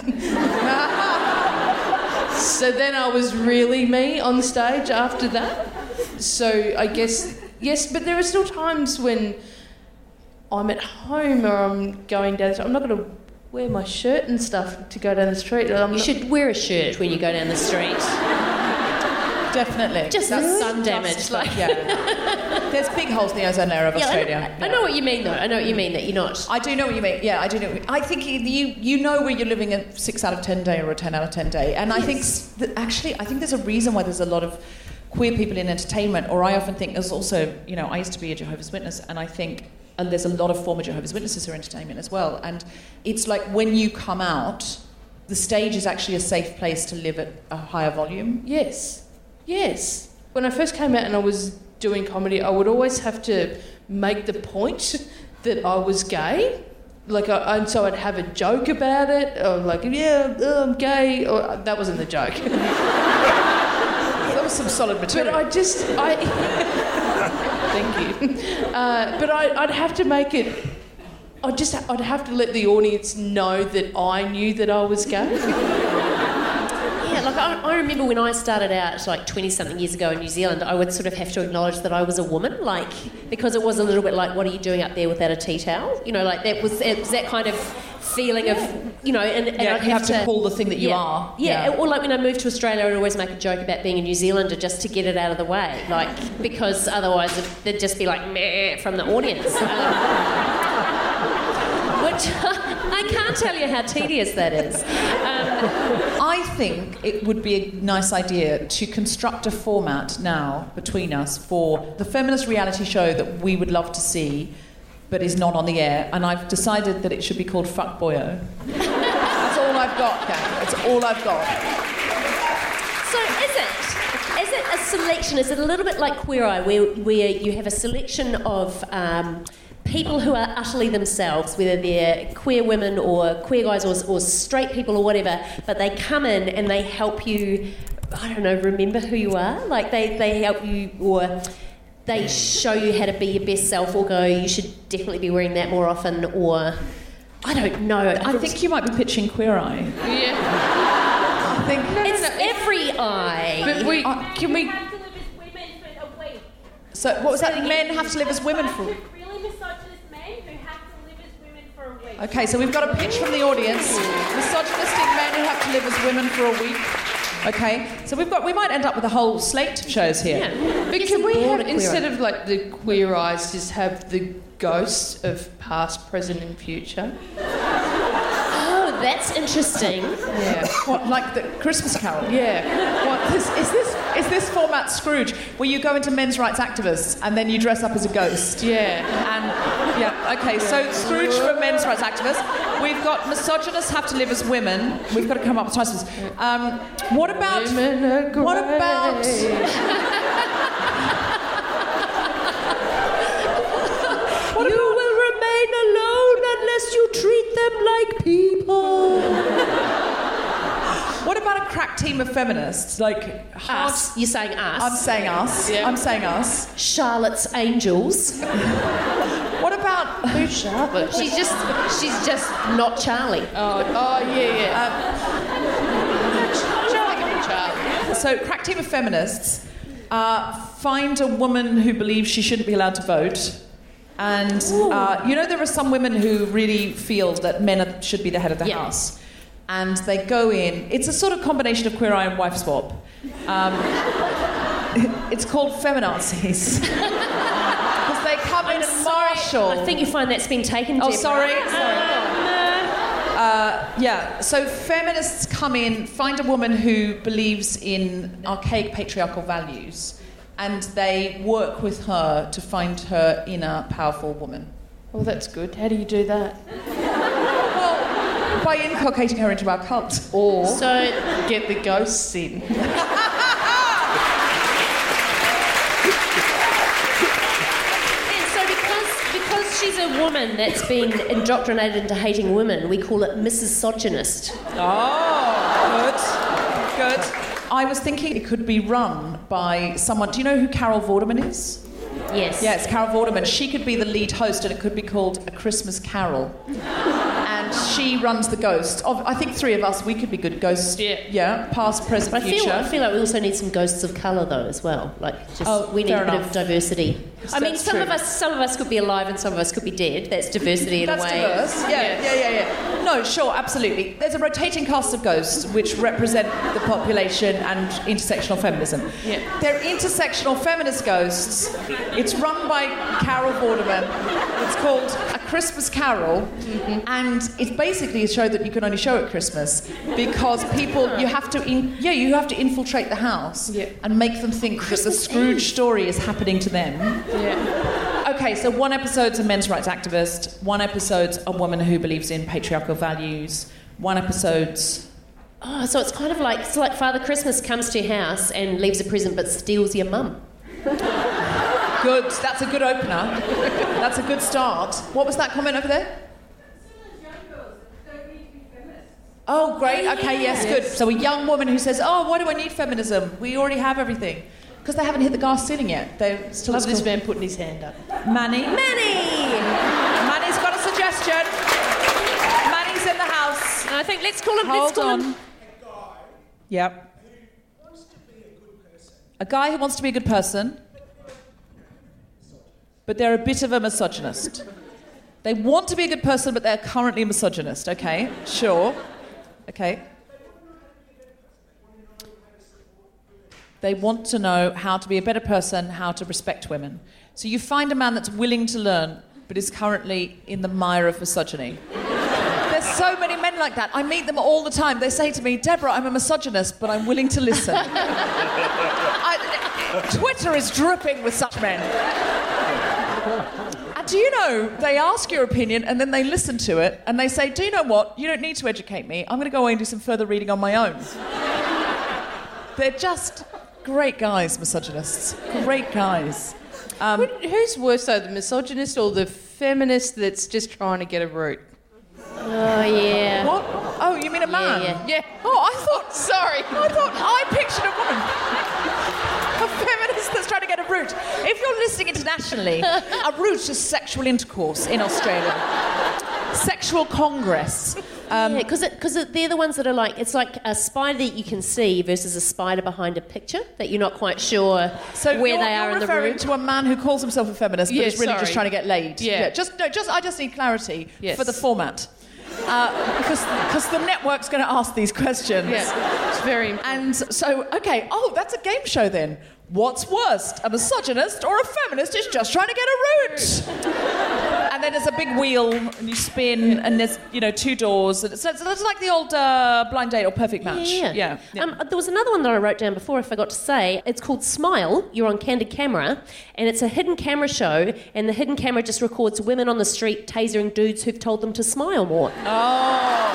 So then I was really me on stage after that. So I guess, yes, but there are still times when I'm at home or I'm going down, I'm not going to wear my shirt and stuff to go down the street. You should wear a shirt when you go down the street. Definitely. Just sun damage. There's big holes in the ozone layer of Australia. I know what you mean, though. I know what you mean, that you're not. I do know what you mean. Yeah, I do know. I think you know where you're living a 6 out of 10 day or a 10 out of 10 day. And yes. I think there's a reason why there's a lot of queer people in entertainment, or I often think there's also, I used to be a Jehovah's Witness, and I think there's a lot of former Jehovah's Witnesses who are entertainment as well. And it's like when you come out, the stage is actually a safe place to live at a higher volume. Yes. When I first came out and I was doing comedy, I would always have to make the point that I was gay. So I'd have a joke about it, or I'm gay, or that wasn't the joke. That was some solid material. But thank you. But I'd have to make it. I'd have to let the audience know that I knew that I was gay. Yeah, I remember when I started out 20-something years ago in New Zealand, I would sort of have to acknowledge that I was a woman, because it was a little bit like, what are you doing up there without a tea towel? It was that kind of feeling of, and I'd you have to pull the thing that you are. Yeah, or when I moved to Australia, I'd always make a joke about being a New Zealander just to get it out of the way, because otherwise they'd just be like, meh, from the audience. Which I can't tell you how tedious that is. I think it would be a nice idea to construct a format now between us for the feminist reality show that we would love to see, but is not on the air. And I've decided that it should be called Fuck Boyo. That's all I've got, Kat. That's all I've got. So is it a selection? Is it a little bit like Queer Eye, where you have a selection of people who are utterly themselves, whether they're queer women or queer guys or straight people or whatever, but they come in and they help you, I don't know, remember who you are? They help you, or they show you how to be your best self, or go, you should definitely be wearing that more often, or I don't know. I think you might be pitching Queer Eye. Yeah. I think it's every eye. But can we... So what was that? Men have to live as women for... Okay, so we've got a pitch from the audience. Misogynistic men who have to live as women for a week. Okay, so we might end up with a whole slate of shows here. Yeah. But can we have, instead of the Queer Eyes, just have the ghosts of past, present and future? Oh, that's interesting. Yeah. What, like the Christmas Carol? Yeah. What, is this format Scrooge, where you go into men's rights activists and then you dress up as a ghost? Yeah. Okay, so Scrooge for men's rights activists. We've got misogynists have to live as women. We've got to come up with titles. What about... Women are great. What about... You will remain alone unless you treat them like people. What about a crack team of feminists? Us. You're saying us. I'm saying us. Yeah. I'm saying us. Charlotte's Angels. What about... Who's Charlotte? She's just not Charlie. Yeah. Charlie. So, crack team of feminists find a woman who believes she shouldn't be allowed to vote. And, there are some women who really feel that men should be the head of the house. And they go in. It's a sort of combination of Queer Eye and Wife Swap. It's called Feminazis. Because they come in and marshal. I think you find that's been taken. Oh, Deborah. sorry. So feminists come in, find a woman who believes in archaic patriarchal values, and they work with her to find her inner powerful woman. Well, that's good. How do you do that? By inculcating her into our cult. Or get the ghosts in. Because she's a woman that's been indoctrinated into hating women, we call it misogynist. Oh, good. I was thinking it could be run by someone. Do you know who Carol Vorderman is? Yes. Yeah, it's Carol Vorderman. She could be the lead host, and it could be called A Christmas Carol. And she runs the ghost. I think three of us, we could be good ghosts. Yeah, past, present, But future. I feel like we also need some ghosts of colour though as well. We need a bit of diversity. I mean, some of us could be alive and some of us could be dead. That's diversity in a way. That's diverse. Yeah. No, sure, absolutely. There's a rotating cast of ghosts which represent the population and intersectional feminism. Yeah. They're intersectional feminist ghosts. It's run by Carol Vorderman. It's called A Christmas Carol, and it's basically a show that you can only show at Christmas because you have to infiltrate the house and make them think that the Scrooge story is happening to them. Yeah. Okay, so one episode's a men's rights activist, one episode's a woman who believes in patriarchal values, one episode's... Oh, so it's kind of like Father Christmas comes to your house and leaves a present but steals your mum. Good, that's a good opener. That's a good start. What was that comment over there? Oh, great, okay, yes, good. So a young woman who says, oh, why do I need feminism? We already have everything. Because they haven't hit the glass ceiling yet. They're still Love this man putting his hand up. Manny's got a suggestion. Manny's in the house. And I think let's call him. Hold on. Yep. A guy who wants to be a good person, but they're a bit of a misogynist. They want to be a good person, but they're currently a misogynist. Okay, sure. Okay. They want to know how to be a better person, how to respect women. So you find a man that's willing to learn, but is currently in the mire of misogyny. There's so many men like that. I meet them all the time. They say to me, Deborah, I'm a misogynist, but I'm willing to listen. Twitter is dripping with such men. And do you know, they ask your opinion and then they listen to it and they say, do you know what? You don't need to educate me. I'm going to go away and do some further reading on my own. They're just... great guys, misogynists. Great guys. Who's worse, though, the misogynist or the feminist that's just trying to get a root? Oh, yeah. What? Oh, you mean a man? Yeah. Oh, I pictured a woman. A feminist that's trying to get a root. If you're listening internationally, a root is sexual intercourse in Australia. Sexual congress. Because they're the ones that are like, it's like a spider that you can see versus a spider behind a picture that you're not quite sure where they are in the room. You're referring to a man who calls himself a feminist but is really just trying to get laid. Yeah. I just need clarity for the format. Because the network's going to ask these questions. Yeah, it's very important. And so, okay, that's a game show then. What's worst, a misogynist or a feminist who's just trying to get a root? And then there's a big wheel and you spin and there's, two doors. So it's like the old blind date or perfect match. Yeah. There was another one that I wrote down before I forgot to say. It's called Smile. You're on candid camera and it's a hidden camera show and the hidden camera just records women on the street tasering dudes who've told them to smile more. Oh.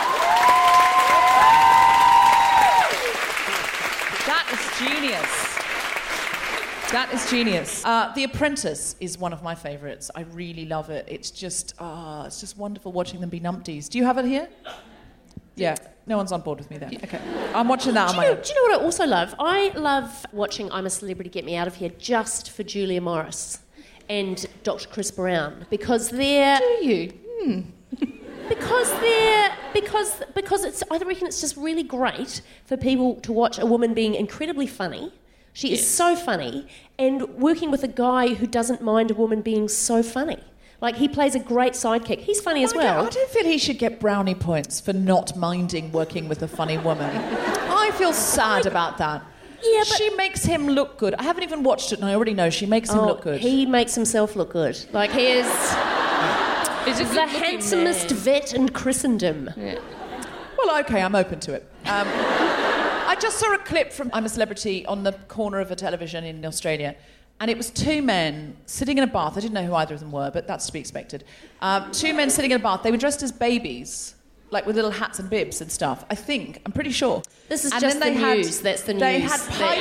That is genius. That is genius. The Apprentice is one of my favourites. I really love it. It's just wonderful watching them be numpties. Do you have it here? Yeah. No one's on board with me there. Okay. I'm watching that on my own. Do you know what I also love? I love watching I'm a Celebrity, Get Me Out of Here just for Julia Morris and Dr. Chris Brown because they're... Do you? Because it's... I reckon it's just really great for people to watch a woman being incredibly funny. She is so funny, and working with a guy who doesn't mind a woman being so funny. Like, he plays a great sidekick. He's funny as well. I don't feel he should get brownie points for not minding working with a funny woman. I feel sad about that. Yeah, but... She makes him look good. I haven't even watched it, and I already know she makes him look good. He makes himself look good. Like, he is the handsomest vet in Christendom. Yeah. Well, okay, I'm open to it. I just saw a clip from I'm a Celebrity on the corner of a television in Australia, and it was two men sitting in a bath. I didn't know who either of them were, but that's to be expected. Two men sitting in a bath. They were dressed as babies, like with little hats and bibs and stuff. I'm pretty sure. This is just the news. That's the news. They had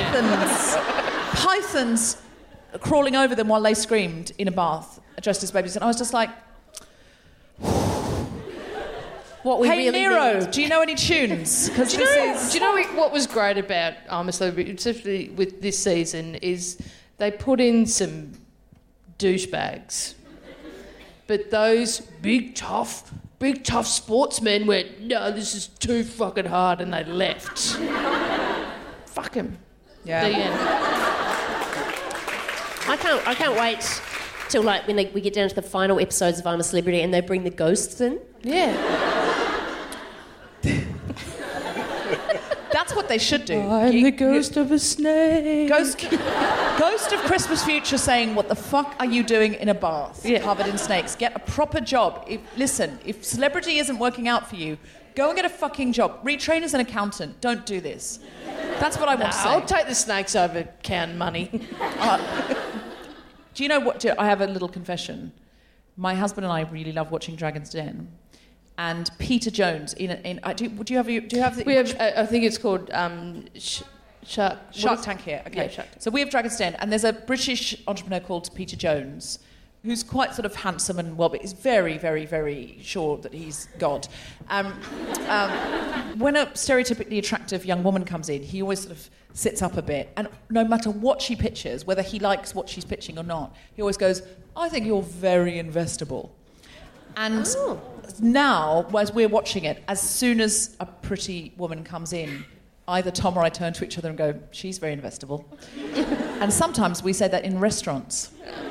pythons crawling over them while they screamed in a bath, dressed as babies, and I was just like... what we Hey really Nero, need. do you know any tunes? Because Do you know what was great about I'm a Celebrity, especially with this season, is they put in some douchebags. But those big tough sportsmen went, no, this is too fucking hard, and they left. Fuck him. Yeah. The end. I can't wait till like when we get down to the final episodes of I'm a Celebrity and they bring the ghosts in. Yeah. That's what they should do. I'm the ghost of a snake. Ghost of Christmas Future saying, what the fuck are you doing in a bath covered in snakes? Get a proper job. If Celebrity isn't working out for you, go and get a fucking job. Retrain as an accountant. Don't do this. That's what I want to say. I'll take the snakes over counting money. Do you know what? I have a little confession. My husband and I really love watching Dragon's Den. And Peter Jones do you have the... We have, I think it's called Shark Tank here. Okay. Yeah, Shark Tank. So we have Dragon's Den, and there's a British entrepreneur called Peter Jones, who's quite sort of handsome and well, but he's very, very, very sure that he's God. When a stereotypically attractive young woman comes in, he always sort of sits up a bit, and no matter what she pitches, whether he likes what she's pitching or not, he always goes, I think you're very investable. And now, as we're watching it, as soon as a pretty woman comes in, either Tom or I turn to each other and go, she's very investable. And sometimes we say that in restaurants.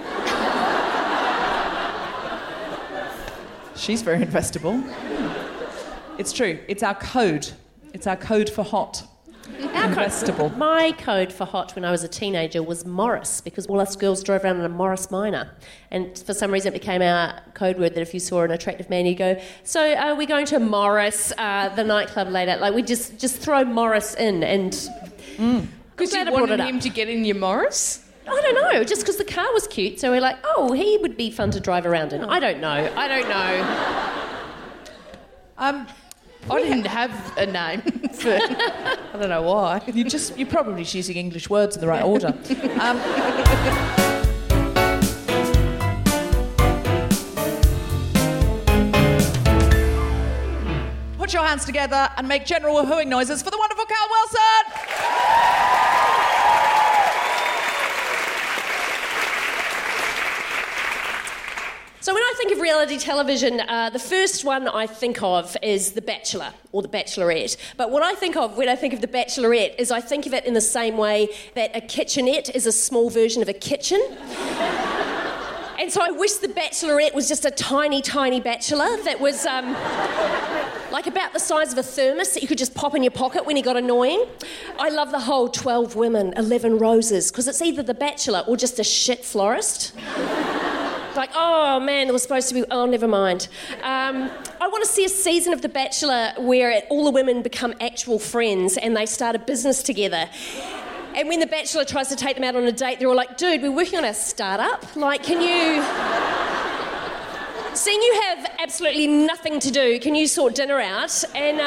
She's very investable. It's true. It's our code. It's our code for hot. Investable. My code for hot when I was a teenager was Morris, because all us girls drove around in a Morris Minor. And for some reason it became our code word that if you saw an attractive man, you'd go, so are we going to Morris, the nightclub later? Like, we just throw Morris in and... Because you wanted him to get in your Morris? I don't know, just because the car was cute, so we're like, oh, he would be fun to drive around in. I don't know. I didn't have a name for... I don't know why. You're probably just using English words in the right order. Put your hands together and make general woohooing noises for the wonderful Carl Wilson! So when I think of reality television, the first one I think of is The Bachelor or The Bachelorette. But what I think of when I think of The Bachelorette is I think of it in the same way that a kitchenette is a small version of a kitchen. And so I wish The Bachelorette was just a tiny, tiny bachelor that was like about the size of a thermos that you could just pop in your pocket when he got annoying. I love the whole 12 women, 11 roses, because it's either The Bachelor or just a shit florist. Like, oh man, there was supposed to be, oh, never mind. I want to see a season of The Bachelor where all the women become actual friends and they start a business together. And when The Bachelor tries to take them out on a date, they're all like, dude, we're working on a startup. Like, can you... Seeing you have absolutely nothing to do, can you sort dinner out? And,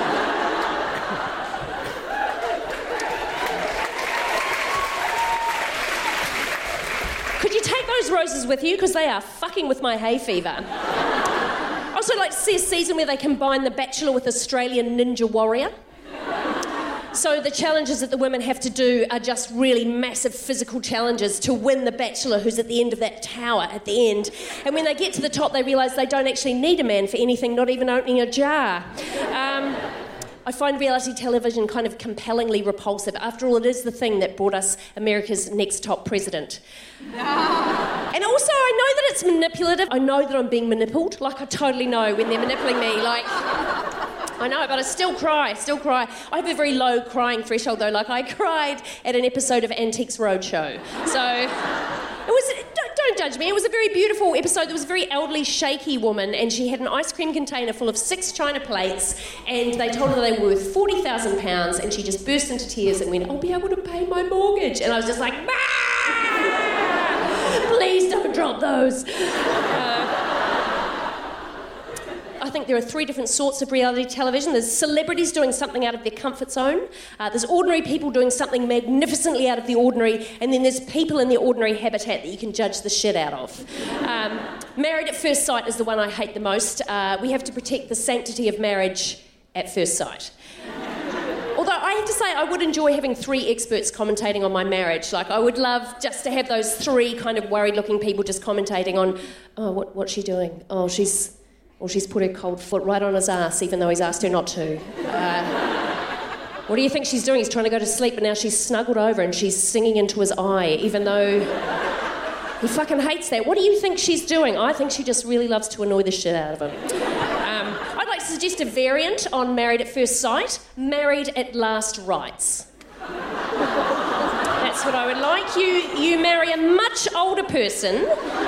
could you take those roses with you? Because they are fucking with my hay fever. I also like to see a season where they combine The Bachelor with Australian Ninja Warrior. So the challenges that the women have to do are just really massive physical challenges to win the bachelor who's at the end of that tower at the end. And when they get to the top, they realise they don't actually need a man for anything, not even opening a jar. I find reality television kind of compellingly repulsive. After all, it is the thing that brought us America's next top president. And also, I know that it's manipulative. I know that I'm being manipulated. Like, I totally know when they're manipulating me. Like, I know, but I still cry. I have a very low crying threshold, though. Like, I cried at an episode of Antiques Roadshow. So... Don't judge me. It was a very beautiful episode. There was a very elderly, shaky woman, and she had an ice cream container full of 6 china plates, and they told her they were worth £40,000, and she just burst into tears and went, I'll be able to pay my mortgage. And I was just like, please don't drop those. I think there are 3 different sorts of reality television. There's celebrities doing something out of their comfort zone. There's ordinary people doing something magnificently out of the ordinary. And then there's people in their ordinary habitat that you can judge the shit out of. Married at First Sight is the one I hate the most. We have to protect the sanctity of marriage at first sight. Although I have to say I would enjoy having 3 experts commentating on my marriage. Like, I would love just to have those 3 kind of worried-looking people just commentating on, what's she doing? She's put her cold foot right on his ass, even though he's asked her not to. What do you think she's doing? He's trying to go to sleep, but now she's snuggled over and she's singing into his eye, even though he fucking hates that. What do you think she's doing? I think she just really loves to annoy the shit out of him. I'd like to suggest a variant on Married at First Sight, Married at Last Rites. That's what I would like. You marry a much older person,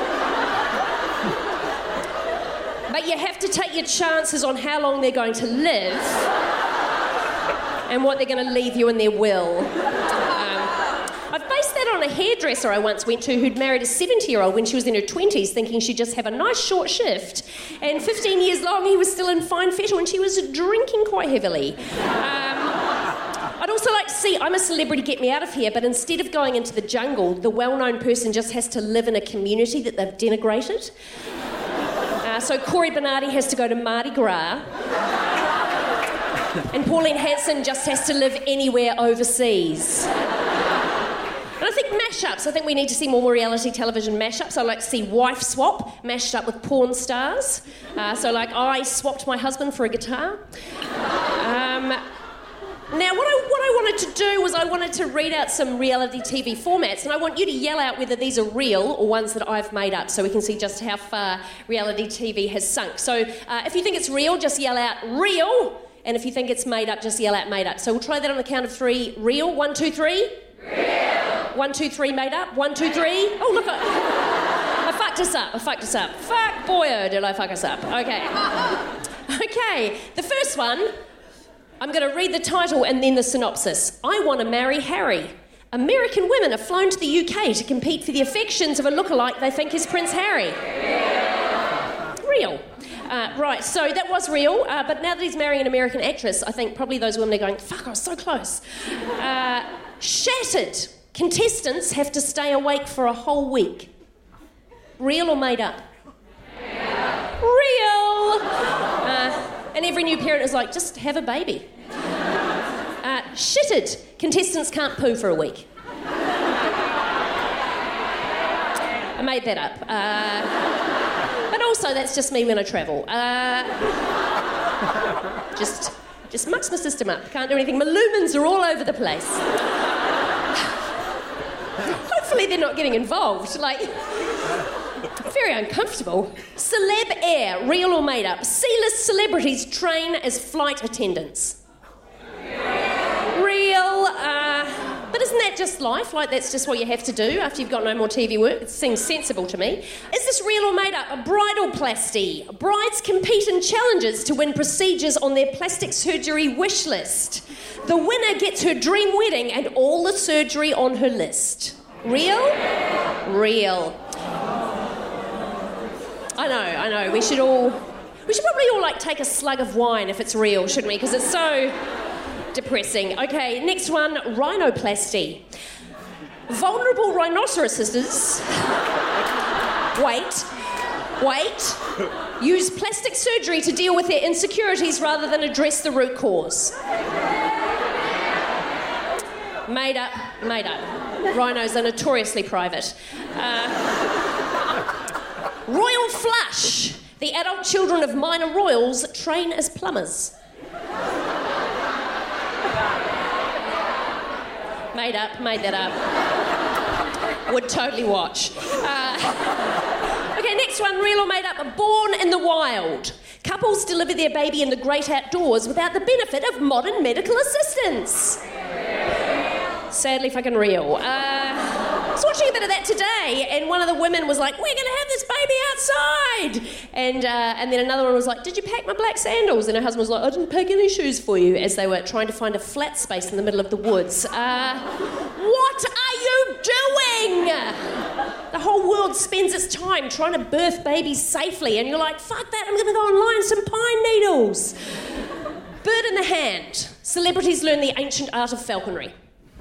but you have to take your chances on how long they're going to live and what they're going to leave you in their will. I've based that on a hairdresser I once went to who'd married a 70-year-old when she was in her 20s, thinking she'd just have a nice short shift. And 15 years long, he was still in fine fettle and she was drinking quite heavily. I'd also like to see I'm a Celebrity, Get Me Out of Here, but instead of going into the jungle, the well-known person just has to live in a community that they've denigrated. So Corey Bernardi has to go to Mardi Gras. And Pauline Hanson just has to live anywhere overseas. And I think mashups. I think we need to see more reality television mashups. I'd like to see Wife Swap mashed up with porn stars. So like I swapped my husband for a guitar. Now, what I wanted to do was I wanted to read out some reality TV formats, and I want you to yell out whether these are real or ones that I've made up, so we can see just how far reality TV has sunk. So if you think it's real, just yell out real, and if you think it's made up, just yell out made up. So we'll try that on the count of 3. Real. 1, 2, 3. Real. 1, 2, 3. Made up. 1, 2, 3. Oh, look! I fucked us up. Fuck, boy, did I fuck us up. Okay. Okay. The first one. I'm going to read the title and then the synopsis. I Want to Marry Harry. American women are flown to the UK to compete for the affections of a lookalike they think is Prince Harry. Real. Right, so that was real, but now that he's marrying an American actress, I think probably those women are going, fuck, I was so close. Shattered. Contestants have to stay awake for a whole week. Real or made up? Real. And every new parent is like, just have a baby. Shitted. Contestants can't poo for a week. I made that up. But also, that's just me when I travel. Just mucks my system up. Can't do anything. My lumens are all over the place. Hopefully they're not getting involved. Like... Very uncomfortable. Celeb Air, real or made up? C-list celebrities train as flight attendants. Real. But isn't that just life? Like, that's just what you have to do after you've got no more TV work? It seems sensible to me. Is this real or made up? A bridalplasty. Brides compete in challenges to win procedures on their plastic surgery wish list. The winner gets her dream wedding and all the surgery on her list. Real? Real. I know. We should probably all like take a slug of wine if it's real, shouldn't we? Because it's so depressing. Okay, next one, rhinoplasty. Vulnerable rhinoceroses. Wait. Use plastic surgery to deal with their insecurities rather than address the root cause. Made up. Rhinos are notoriously private. Royal Flush. The adult children of minor royals train as plumbers. Made that up. Would totally watch. Okay, next one, real or made up. Born in the Wild. Couples deliver their baby in the great outdoors without the benefit of modern medical assistance. Sadly fucking real. I was watching a bit of that today, and one of the women was like, we're going to have this baby outside. And then another one was like, did you pack my black sandals? And her husband was like, I didn't pack any shoes for you, as they were trying to find a flat space in the middle of the woods. What are you doing? The whole world spends its time trying to birth babies safely, and you're like, fuck that, I'm going to go online some pine needles. Bird in the hand. Celebrities learn the ancient art of falconry.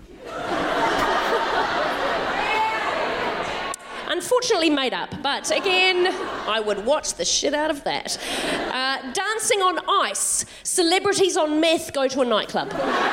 Unfortunately made up, but again, I would watch the shit out of that. Dancing on ice. Celebrities on meth go to a nightclub.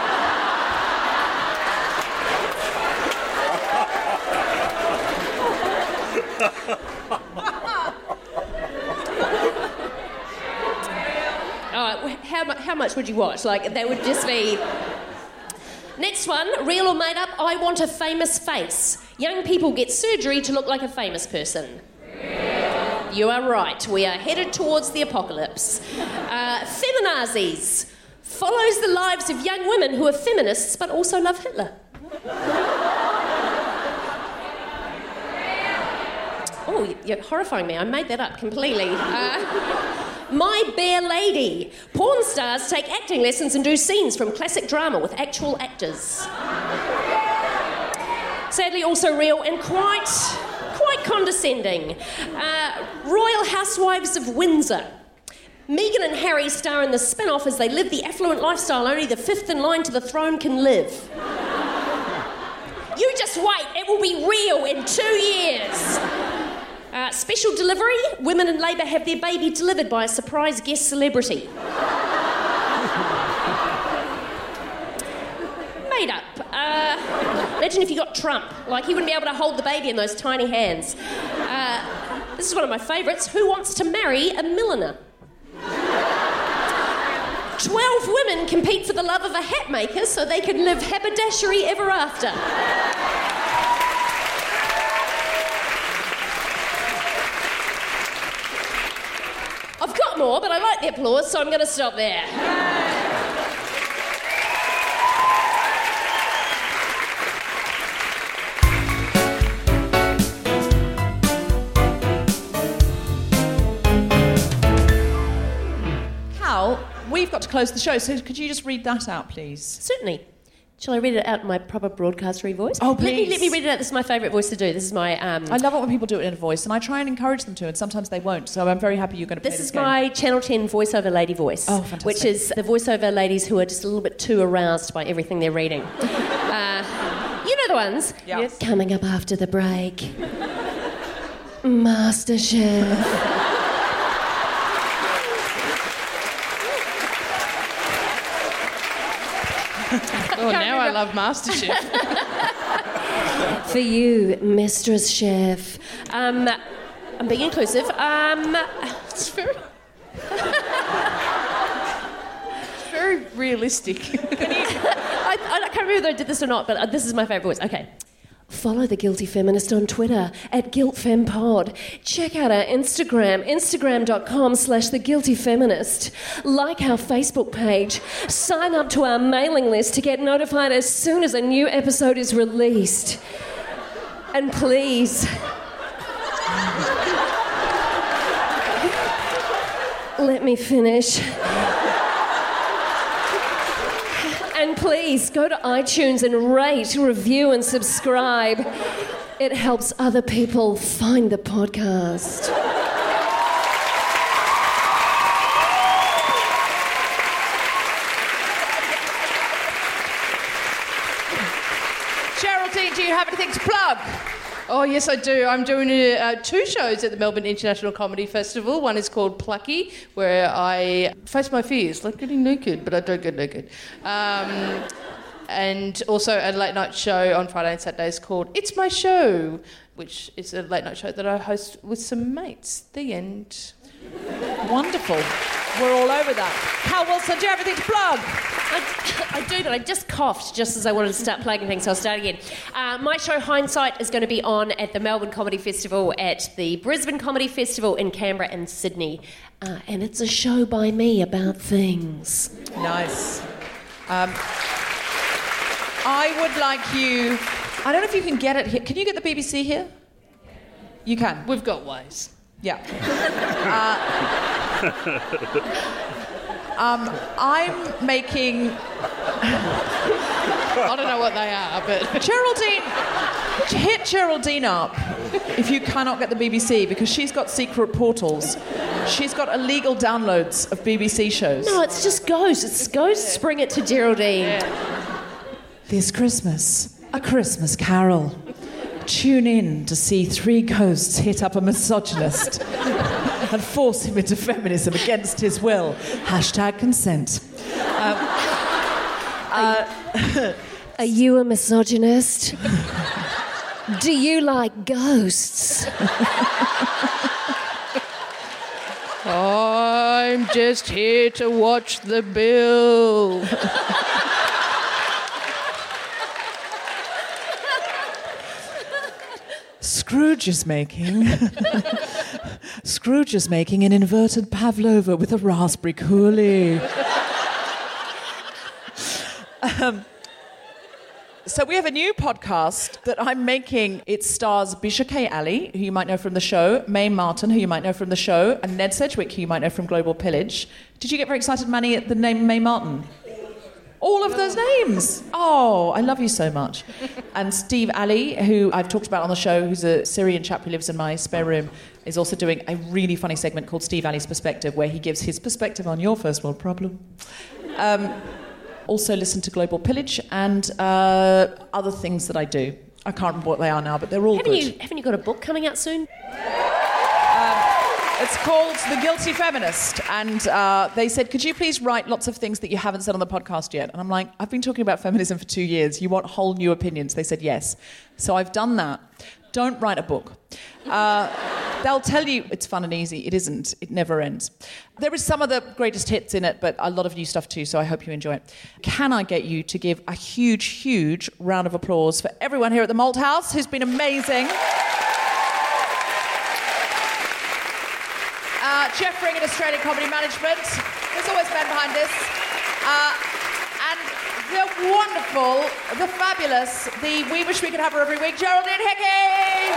How much would you watch? Like, they would just be... Next one, real or made up, I want a famous face. Young people get surgery to look like a famous person. Real. You are right. We are headed towards the apocalypse. Feminazis. Follows the lives of young women who are feminists but also love Hitler. Oh, you're horrifying me. I made that up completely. My Bare Lady. Porn stars take acting lessons and do scenes from classic drama with actual actors. Sadly, also real and quite condescending. Royal Housewives of Windsor. Meghan and Harry star in the spin-off as they live the affluent lifestyle only the fifth in line to the throne can live. You just wait, it will be real in 2 years. Special delivery, women in labour have their baby delivered by a surprise guest celebrity. Made up. Imagine if you got Trump. Like, he wouldn't be able to hold the baby in those tiny hands. This is one of my favourites. Who wants to marry a milliner? 12 women compete for the love of a hat maker so they can live haberdashery ever after. I've got more, but I like the applause, so I'm going to stop there. Cal, we've got to close the show, so could you just read that out, please? Certainly. Shall I read it out in my proper broadcastery voice? Oh, please. Let me read it out. This is my favourite voice to do. This is my... I love it when people do it in a voice, and I try and encourage them to, and sometimes they won't, so I'm very happy you're going to play this game. This is my Channel 10 voiceover lady voice. Oh, fantastic. Which is the voiceover ladies who are just a little bit too aroused by everything they're reading. You know the ones. Yeah. Yes. Coming up after the break. MasterChef. Oh, now I love MasterChef. For you, Mistress Chef. I'm being inclusive. It's very realistic. I can't remember whether I did this or not, but this is my favourite voice. Okay. Follow The Guilty Feminist on Twitter @GuiltFemPod. Check out our Instagram, instagram.com/TheGuiltyFeminist. Like our Facebook page. Sign up to our mailing list to get notified as soon as a new episode is released. And please... let me finish. And please go to iTunes and rate, review and subscribe. It helps other people find the podcast. Geraldine, do you have anything to plug? Oh, yes, I do. I'm doing 2 shows at the Melbourne International Comedy Festival. One is called Plucky, where I face my fears, like getting naked, but I don't get naked. And also a late-night show on Friday and Saturdays called It's My Show, which is a late-night show that I host with some mates. The end. Wonderful. We're all over that. Cal Wilson, do you have anything to plug? I do, but I just coughed just as I wanted to start plugging things, so I'll start again. My show Hindsight is going to be on at the Melbourne Comedy Festival, at the Brisbane Comedy Festival in Canberra and Sydney. And it's a show by me about things. Nice. I would like you... I don't know if you can get it here. Can you get the BBC here? You can. We've got ways. Yeah. I'm making... I don't know what they are, but... Geraldine, hit Geraldine up if you cannot get the BBC, because she's got secret portals. She's got illegal downloads of BBC shows. No, it's just Ghosts. It's Ghosts. Bring it to Geraldine. This Christmas, A Christmas Carol. Tune in to see 3 ghosts hit up a misogynist and force him into feminism against his will. #consent. Are you a misogynist? Do you like ghosts? I'm just here to watch the bill. Scrooge is making an inverted pavlova with a raspberry coulis. So we have a new podcast that I'm making. It stars Bisha K. Ali, who you might know from the show, Mae Martin, who you might know from the show, and Ned Sedgwick, who you might know from Global Pillage. Did you get very excited, Manny, at the name Mae Martin? All of those names. Oh, I love you so much. And Steve Ali, who I've talked about on the show, who's a Syrian chap who lives in my spare room, is also doing a really funny segment called Steve Ali's Perspective, where he gives his perspective on your first world problem. Also listen to Global Pillage and other things that I do. I can't remember what they are now, but they're all good. Haven't you got a book coming out soon? It's called The Guilty Feminist, and they said, could you please write lots of things that you haven't said on the podcast yet? And I'm like, I've been talking about feminism for 2 years. You want whole new opinions? They said yes. So I've done that. Don't write a book. They'll tell you it's fun and easy. It isn't. It never ends. There is some of the greatest hits in it, but a lot of new stuff too, so I hope you enjoy it. Can I get you to give a huge, huge round of applause for everyone here at the Malthouse who's been amazing? Jeff Ring in Australian Comedy Management. There's always men behind this. And the wonderful, the fabulous, the we wish we could have her every week, Geraldine Hickey!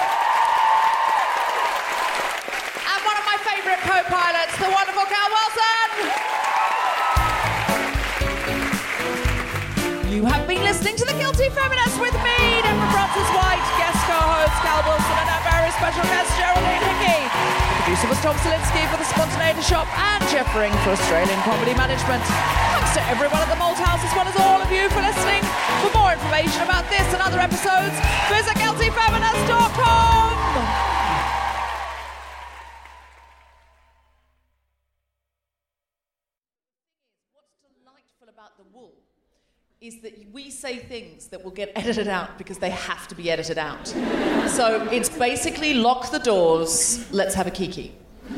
And one of my favourite co-pilots, the wonderful Cal Wilson! You have been listening to The Guilty Feminist with me, Deborah Frances-White, guest co-host Cal Wilson, and our very special guest, Geraldine Hickey. Producer was Tom Salinsky for The Spontaneity Shop and Jeff Ring for Australian Comedy Management. Thanks to everyone at the Malthouse as well as all of you for listening. For more information about this and other episodes, visit guiltyfeminist.com. What's delightful about The Wool is that we say things that will get edited out because they have to be edited out. So it's basically lock the doors, let's have a kiki.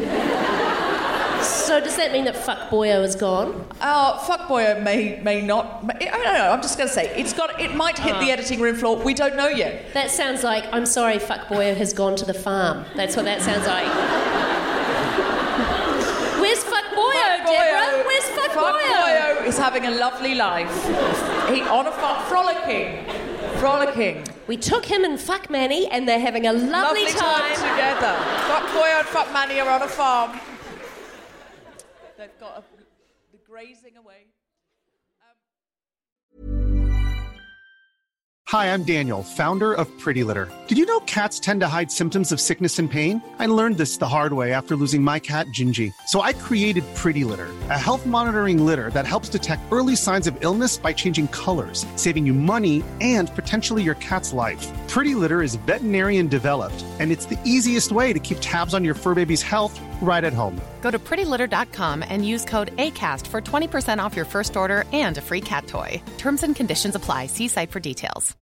So does that mean that Fuck Boyo is gone? Fuck Boyo may not. I don't know. I'm just going to say it might hit the editing room floor. We don't know yet. That sounds like I'm sorry, Fuck Boyo has gone to the farm. That's what that sounds like. Where's Fuck Boyo, Deborah? Where's Fuck Boyo? Fuck Boyo is having a lovely life. On a frolicking. We took him and Fuck Manny, and they're having a lovely time together. Fuck Boyo and Fuck Manny are on a farm. They've got the grazing away. Hi, I'm Daniel, founder of Pretty Litter. Did you know cats tend to hide symptoms of sickness and pain? I learned this the hard way after losing my cat, Gingy. So I created Pretty Litter, a health monitoring litter that helps detect early signs of illness by changing colors, saving you money and potentially your cat's life. Pretty Litter is veterinarian developed, and it's the easiest way to keep tabs on your fur baby's health right at home. Go to prettylitter.com and use code ACAST for 20% off your first order and a free cat toy. Terms and conditions apply. See site for details.